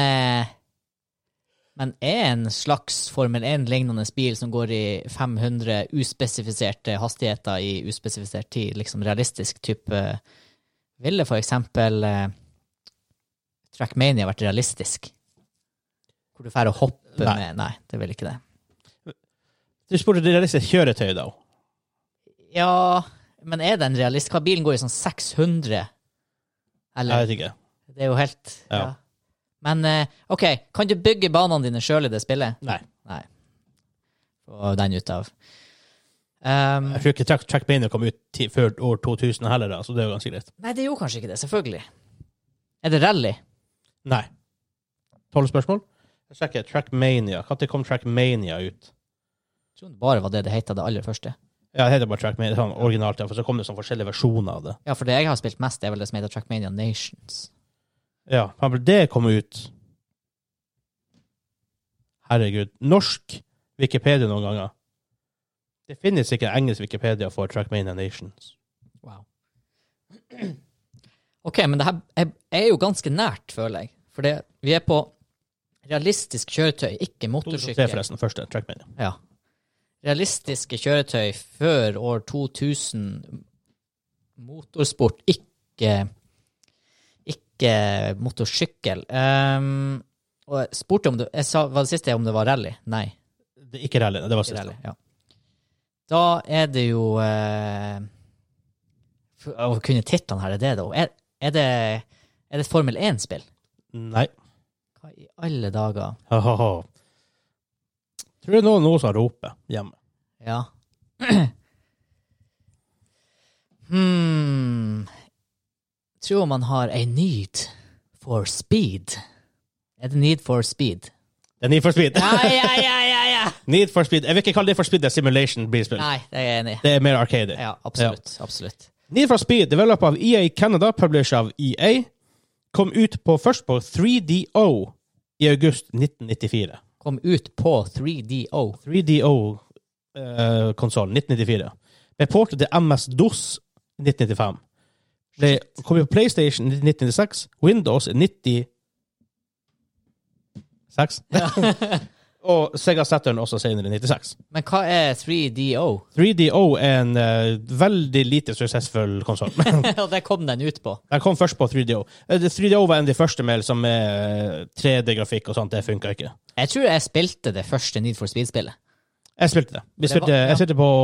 [SPEAKER 2] er en slags Formel 1-lignende bil som går i 500 uspesifiserte hastigheter i uspesifisert tid, liksom realistisk type, ville for eksempel Trackmania vært realistisk? Hvor du får å hoppe med? Nei, det vil ikke det.
[SPEAKER 1] Du spurte det realistisk kjøretøy, da?
[SPEAKER 2] Ja, men er den realistisk? Hva bilen går i sånn 600? Eller?
[SPEAKER 1] Jeg vet ikke.
[SPEAKER 2] Det er jo helt... Ja. Men, ok, kan du bygge banene dine selv i det spillet?
[SPEAKER 1] Nei.
[SPEAKER 2] Og den ut av.
[SPEAKER 1] Jeg tror ikke Trackmania kom ut før år 2000 heller, da, så det er jo ganske greit.
[SPEAKER 2] Nei, det er jo kanskje ikke det, selvfølgelig. Er det rally?
[SPEAKER 1] Nei. 12 spørsmål? Jeg sjekker Trackmania. Når kom Trackmania ut?
[SPEAKER 2] Jeg tror det bare var det hetet det aller første.
[SPEAKER 1] Ja, det heter bare Trackmania, sånn originalt, for så kom det sånn forskjellige versjoner av det.
[SPEAKER 2] Ja, for det jeg har spilt mest, det er vel det som heter Trackmania Nations.
[SPEAKER 1] Ja, det kom ut. Herregud. Norsk Wikipedia noen ganger. Det finnes ikke engelsk Wikipedia for Trackmania Nations.
[SPEAKER 2] Wow. Ok, men det her er jo ganske nært, føler jeg. For vi er på realistisk kjøretøy, ikke motorsykkel.
[SPEAKER 1] 2003 forresten, første Trackmania.
[SPEAKER 2] Ja. Realistiske kjøretøy før år 2000, motorsport, ikke motorsykkel. Og jeg spurte om det, var det siste om det var rally? Nei.
[SPEAKER 1] Det er ikke rally, det var siste.
[SPEAKER 2] Rally, ja. Da er det jo å kunne titlene her, er det da? Er det et Formel 1-spill?
[SPEAKER 1] Nei.
[SPEAKER 2] Hva i alle dager?
[SPEAKER 1] Tror du noen som roper hjemme?
[SPEAKER 2] Ja. Tror man har a need for speed. Er det need for speed?
[SPEAKER 1] Det er Need for Speed.
[SPEAKER 2] Ja.
[SPEAKER 1] Need for Speed. Jeg vil ikke kalle det for Speed, det er Simulation bilspill.
[SPEAKER 2] Nei, det er jeg enig i.
[SPEAKER 1] Det er mer arcade.
[SPEAKER 2] Ja, absolutt.
[SPEAKER 1] Need for Speed, developed av EA Canada, published av EA, kom ut først på 3DO i august 1994.
[SPEAKER 2] Kom ut på 3DO.
[SPEAKER 1] 3DO-konsolen, 1994. Ble portet til MS-DOS 1995. Kom ut på PlayStation 1996, Windows 96. Og Sega Saturn også senere i 96.
[SPEAKER 2] Men hva er 3DO?
[SPEAKER 1] 3DO er en veldig lite suksessfull konsol.
[SPEAKER 2] Og det kom den ut på?
[SPEAKER 1] Den kom først på 3DO. 3DO var en av de første med 3D-grafikk og sånt, det funket ikke.
[SPEAKER 2] Jeg tror jeg spilte det første Need for Speed-spillet.
[SPEAKER 1] Jeg spilte det. Jeg spilte på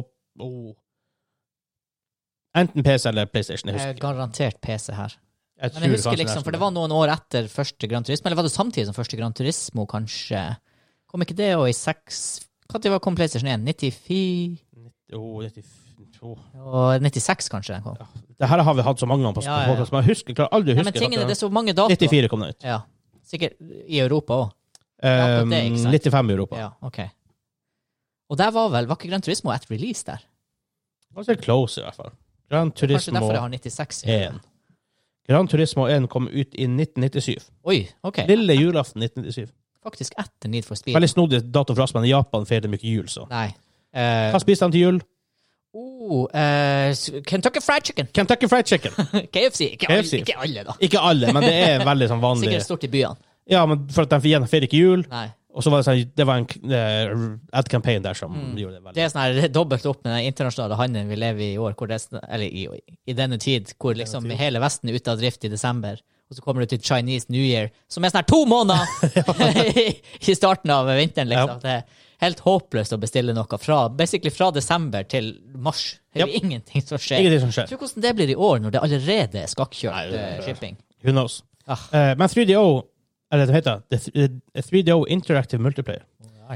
[SPEAKER 1] enten PC eller PlayStation.
[SPEAKER 2] Jeg garantert PC her. Men jeg husker liksom, for det var noen år etter første Gran Turismo, eller var det samtidig som første Gran Turismo, kanskje? Kom ikke det også i 6... Hva kom PlayStation 1? 94?
[SPEAKER 1] 92.
[SPEAKER 2] Og 96 kanskje den kom.
[SPEAKER 1] Ja. Det her har vi hatt så mange ganger på podcast, men jeg klarer aldri å huske.
[SPEAKER 2] Men tingene, det er så mange datoer.
[SPEAKER 1] 94 kom den ut.
[SPEAKER 2] Ja, sikkert i Europa også.
[SPEAKER 1] 95 i Europa.
[SPEAKER 2] Ja, ok. Og der var ikke Gran Turismo et release der?
[SPEAKER 1] Det var så close i hvert fall. Gran Turismo
[SPEAKER 2] kanskje derfor jeg har 96.
[SPEAKER 1] 1. Gran Turismo 1 kom ut i 1997.
[SPEAKER 2] Oi, ok.
[SPEAKER 1] Lille julaften 1997.
[SPEAKER 2] Faktisk etter Need for Speed.
[SPEAKER 1] Veldig snodig dato for oss, men i Japan feirer de ikke jul, så.
[SPEAKER 2] Nei.
[SPEAKER 1] Hva spiste de til jul?
[SPEAKER 2] Kentucky Fried Chicken.
[SPEAKER 1] Kentucky Fried Chicken.
[SPEAKER 2] KFC.
[SPEAKER 1] KFC.
[SPEAKER 2] Ikke alle, da.
[SPEAKER 1] Ikke alle, men det er veldig sånn vanlig.
[SPEAKER 2] Sikkert stort i byene.
[SPEAKER 1] Ja, men for at de gjennomfører ikke jul.
[SPEAKER 2] Nei.
[SPEAKER 1] Og så var det sånn, det var en ad-campaign der som gjorde det veldig.
[SPEAKER 2] Det er sånn her dobbelt opp med den internasjonale handelen vi lever i i år, hvor det, eller i denne tid, hvor liksom hele Vesten er ute av drift i desember, og så kommer du til Chinese New Year, som er sånn her 2 måneder i starten av vinteren, liksom. Det er helt håpløst å bestille noe basically fra desember til mars. Det er jo ingenting som skjer.
[SPEAKER 1] Ingenting som skjer.
[SPEAKER 2] Jeg tror hvordan det blir i år, når det allerede er skakkjørt shipping.
[SPEAKER 1] Who knows? Men 3DO, eller det heter, 3DO Interactive Multiplayer.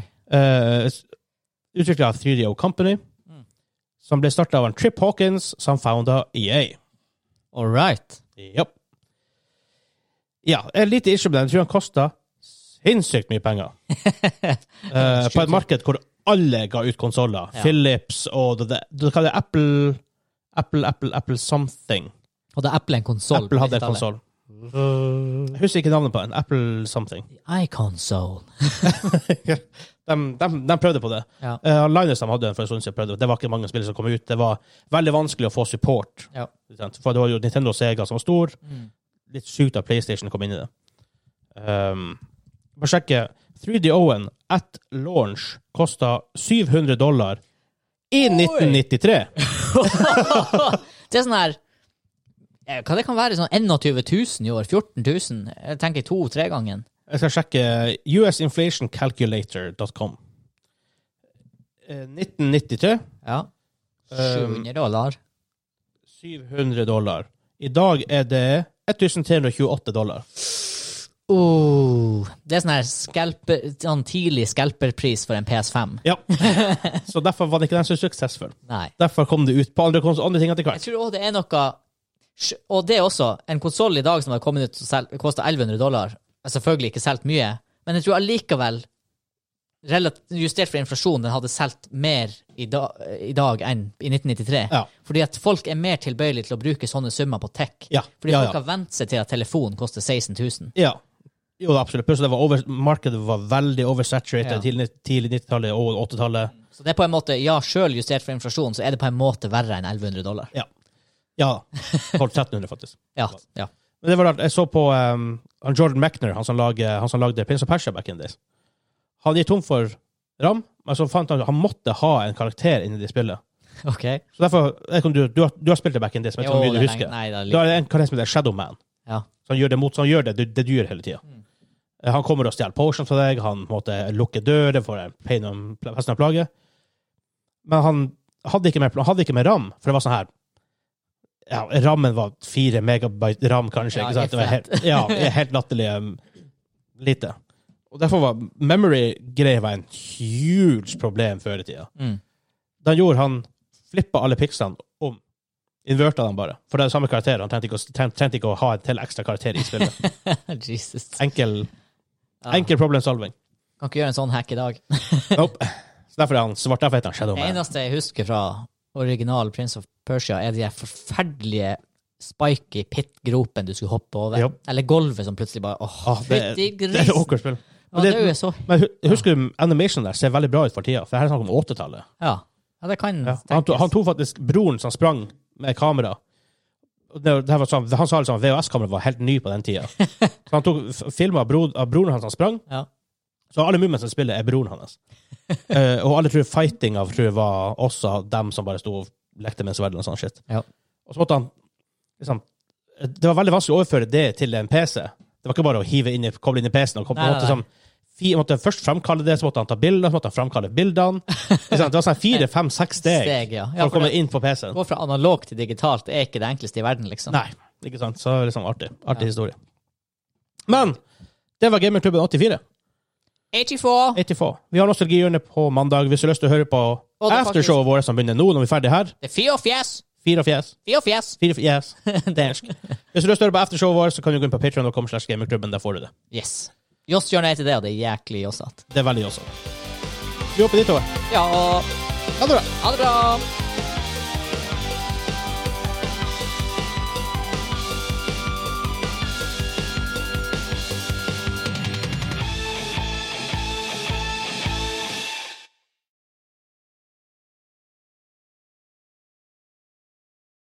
[SPEAKER 1] Utviklet av 3DO Company, som ble startet av en Trip Hawkins, som foundet EA.
[SPEAKER 2] All right.
[SPEAKER 1] Yep. Ja, en lite issue med den. Jeg tror han kostet sinnssykt mye penger. På et marked hvor alle ga ut konsoler. Ja. Philips og du kaller det Apple something.
[SPEAKER 2] Og det er Apple en konsol?
[SPEAKER 1] Apple hadde en konsol. Jeg husker ikke navnet på den. Apple something.
[SPEAKER 2] iConsole.
[SPEAKER 1] de prøvde på det. Ja. Linus hadde den for en stund siden prøvde. Det var ikke mange spillere som kom ut. Det var veldig vanskelig å få support. Ja. For det var jo Nintendo og Sega som var stor. Litt sykt av PlayStation kom inn i det. Bare sjekke. 3DO-en at launch kostet $700 i 1993.
[SPEAKER 2] Det er sånn her, hva det kan være, sånn 21 000 i år, 14 000, jeg tenker 2-3 gangen.
[SPEAKER 1] Jeg skal sjekke usinflationcalculator.com. 1993.
[SPEAKER 2] Ja. $700.
[SPEAKER 1] $700. I dag er det $1,328.
[SPEAKER 2] Det er sånn her sånn tidlig skelperpris for en PS5.
[SPEAKER 1] Ja, så derfor var det ikke den så suksessfull.
[SPEAKER 2] Nei.
[SPEAKER 1] Derfor kom det ut på andre ting etter hvert.
[SPEAKER 2] Jeg tror også det er noe, og det er også en konsol i dag som har kommet ut og kostet $1,100. Selvfølgelig ikke selgt mye, men jeg tror allikevel, justert for inflasjon, den hadde selgt mer i dag enn i 1993. Ja. Fordi at folk er mer tilbøyelige til å bruke sånne summer på tech. Ja. Fordi folk har vent seg til at telefonen koster 16 000. Ja. Jo, absolutt. Plutselig markedet var veldig oversaturated tidlig 90-tallet og 80-tallet. Så det er på en måte, selv justert for inflasjon, så er det på en måte verre enn $1,100. Ja. Ja, 1,300 faktisk. ja. Men det var rart. Jeg så på Jordan Mechner, han som lagde Prince of Persia back in days. Han gikk tom for RAM, men så fant han måtte ha en karakter inni det spillet. Ok. Så derfor, du har spilt det back in days, men jeg tror mye du husker. Du har en karakter som heter Shadow Man. Ja. Så han gjør det gjør det du gjør hele tiden. Han kommer og stjeler potions fra deg, han måtte lukke dører for en pain om resten av plaget. Men han hadde ikke mer RAM, for det var sånn her, rammen var 4 megabyte RAM kanskje, ikke sant? Det var helt latterlig lite. Og derfor var memory-greie var en huge problem før i tiden. Han flippet alle pixene om, inverta dem bare, for det er samme karakter, han trengte ikke å ha en til ekstra karakter i spillet. Jesus. Enkel problem solving. Kan ikke gjøre en sånn hack i dag. Nope. Så derfor er han svart, derfor heter han Shadow Man. Det eneste jeg husker fra original Prince of Persia er de forferdelige spiky pit-gropen du skulle hoppe over. Yep. Eller gulvet som plutselig bare, det er åkert spill. Men husker du, animation der ser veldig bra ut for tida, for her er det snakk om 80-tallet. Ja, det kan tenkes. Han tog faktisk broren som sprang med kamera. Det var sånn, han sa liksom VHS-kamera var helt ny på den tida. Så han tok film av broren hans som sprang. Ja. Så alle mummene som spiller er broren hans. Og alle tror fighting av tror var også dem som bare stod og lekte med en sverd og sånn shit. Ja. Og så måtte han liksom, det var veldig vanskelig å overføre det til en PC. Det var ikke bare å koble inn i PC-en og måtte først fremkalle det, så måtte han ta bilder, så måtte han fremkalle bildene. Det var sånn 4, 5, 6 steg for å komme inn på PC-en. Gå fra analog til digitalt, det er ikke det enkleste i verden, liksom. Nei, ikke sant. Så liksom artig historie. Men, det var Gamerklubben 84. 84. Vi har nostalgihjørne på mandag. Hvis du har lyst til å høre på aftershowet vårt som begynner nå, når vi er ferdig her. Det er 4 fjes. Hvis du har lyst til å høre på aftershowet vårt, så kan du gå inn på patreon.com/gamerklubben, der får du det. Yes. Joss gjør nei til det, og det er jæklig jossat. Det er veldig jossat. Vi hopper dit over. Ja, og ha det bra.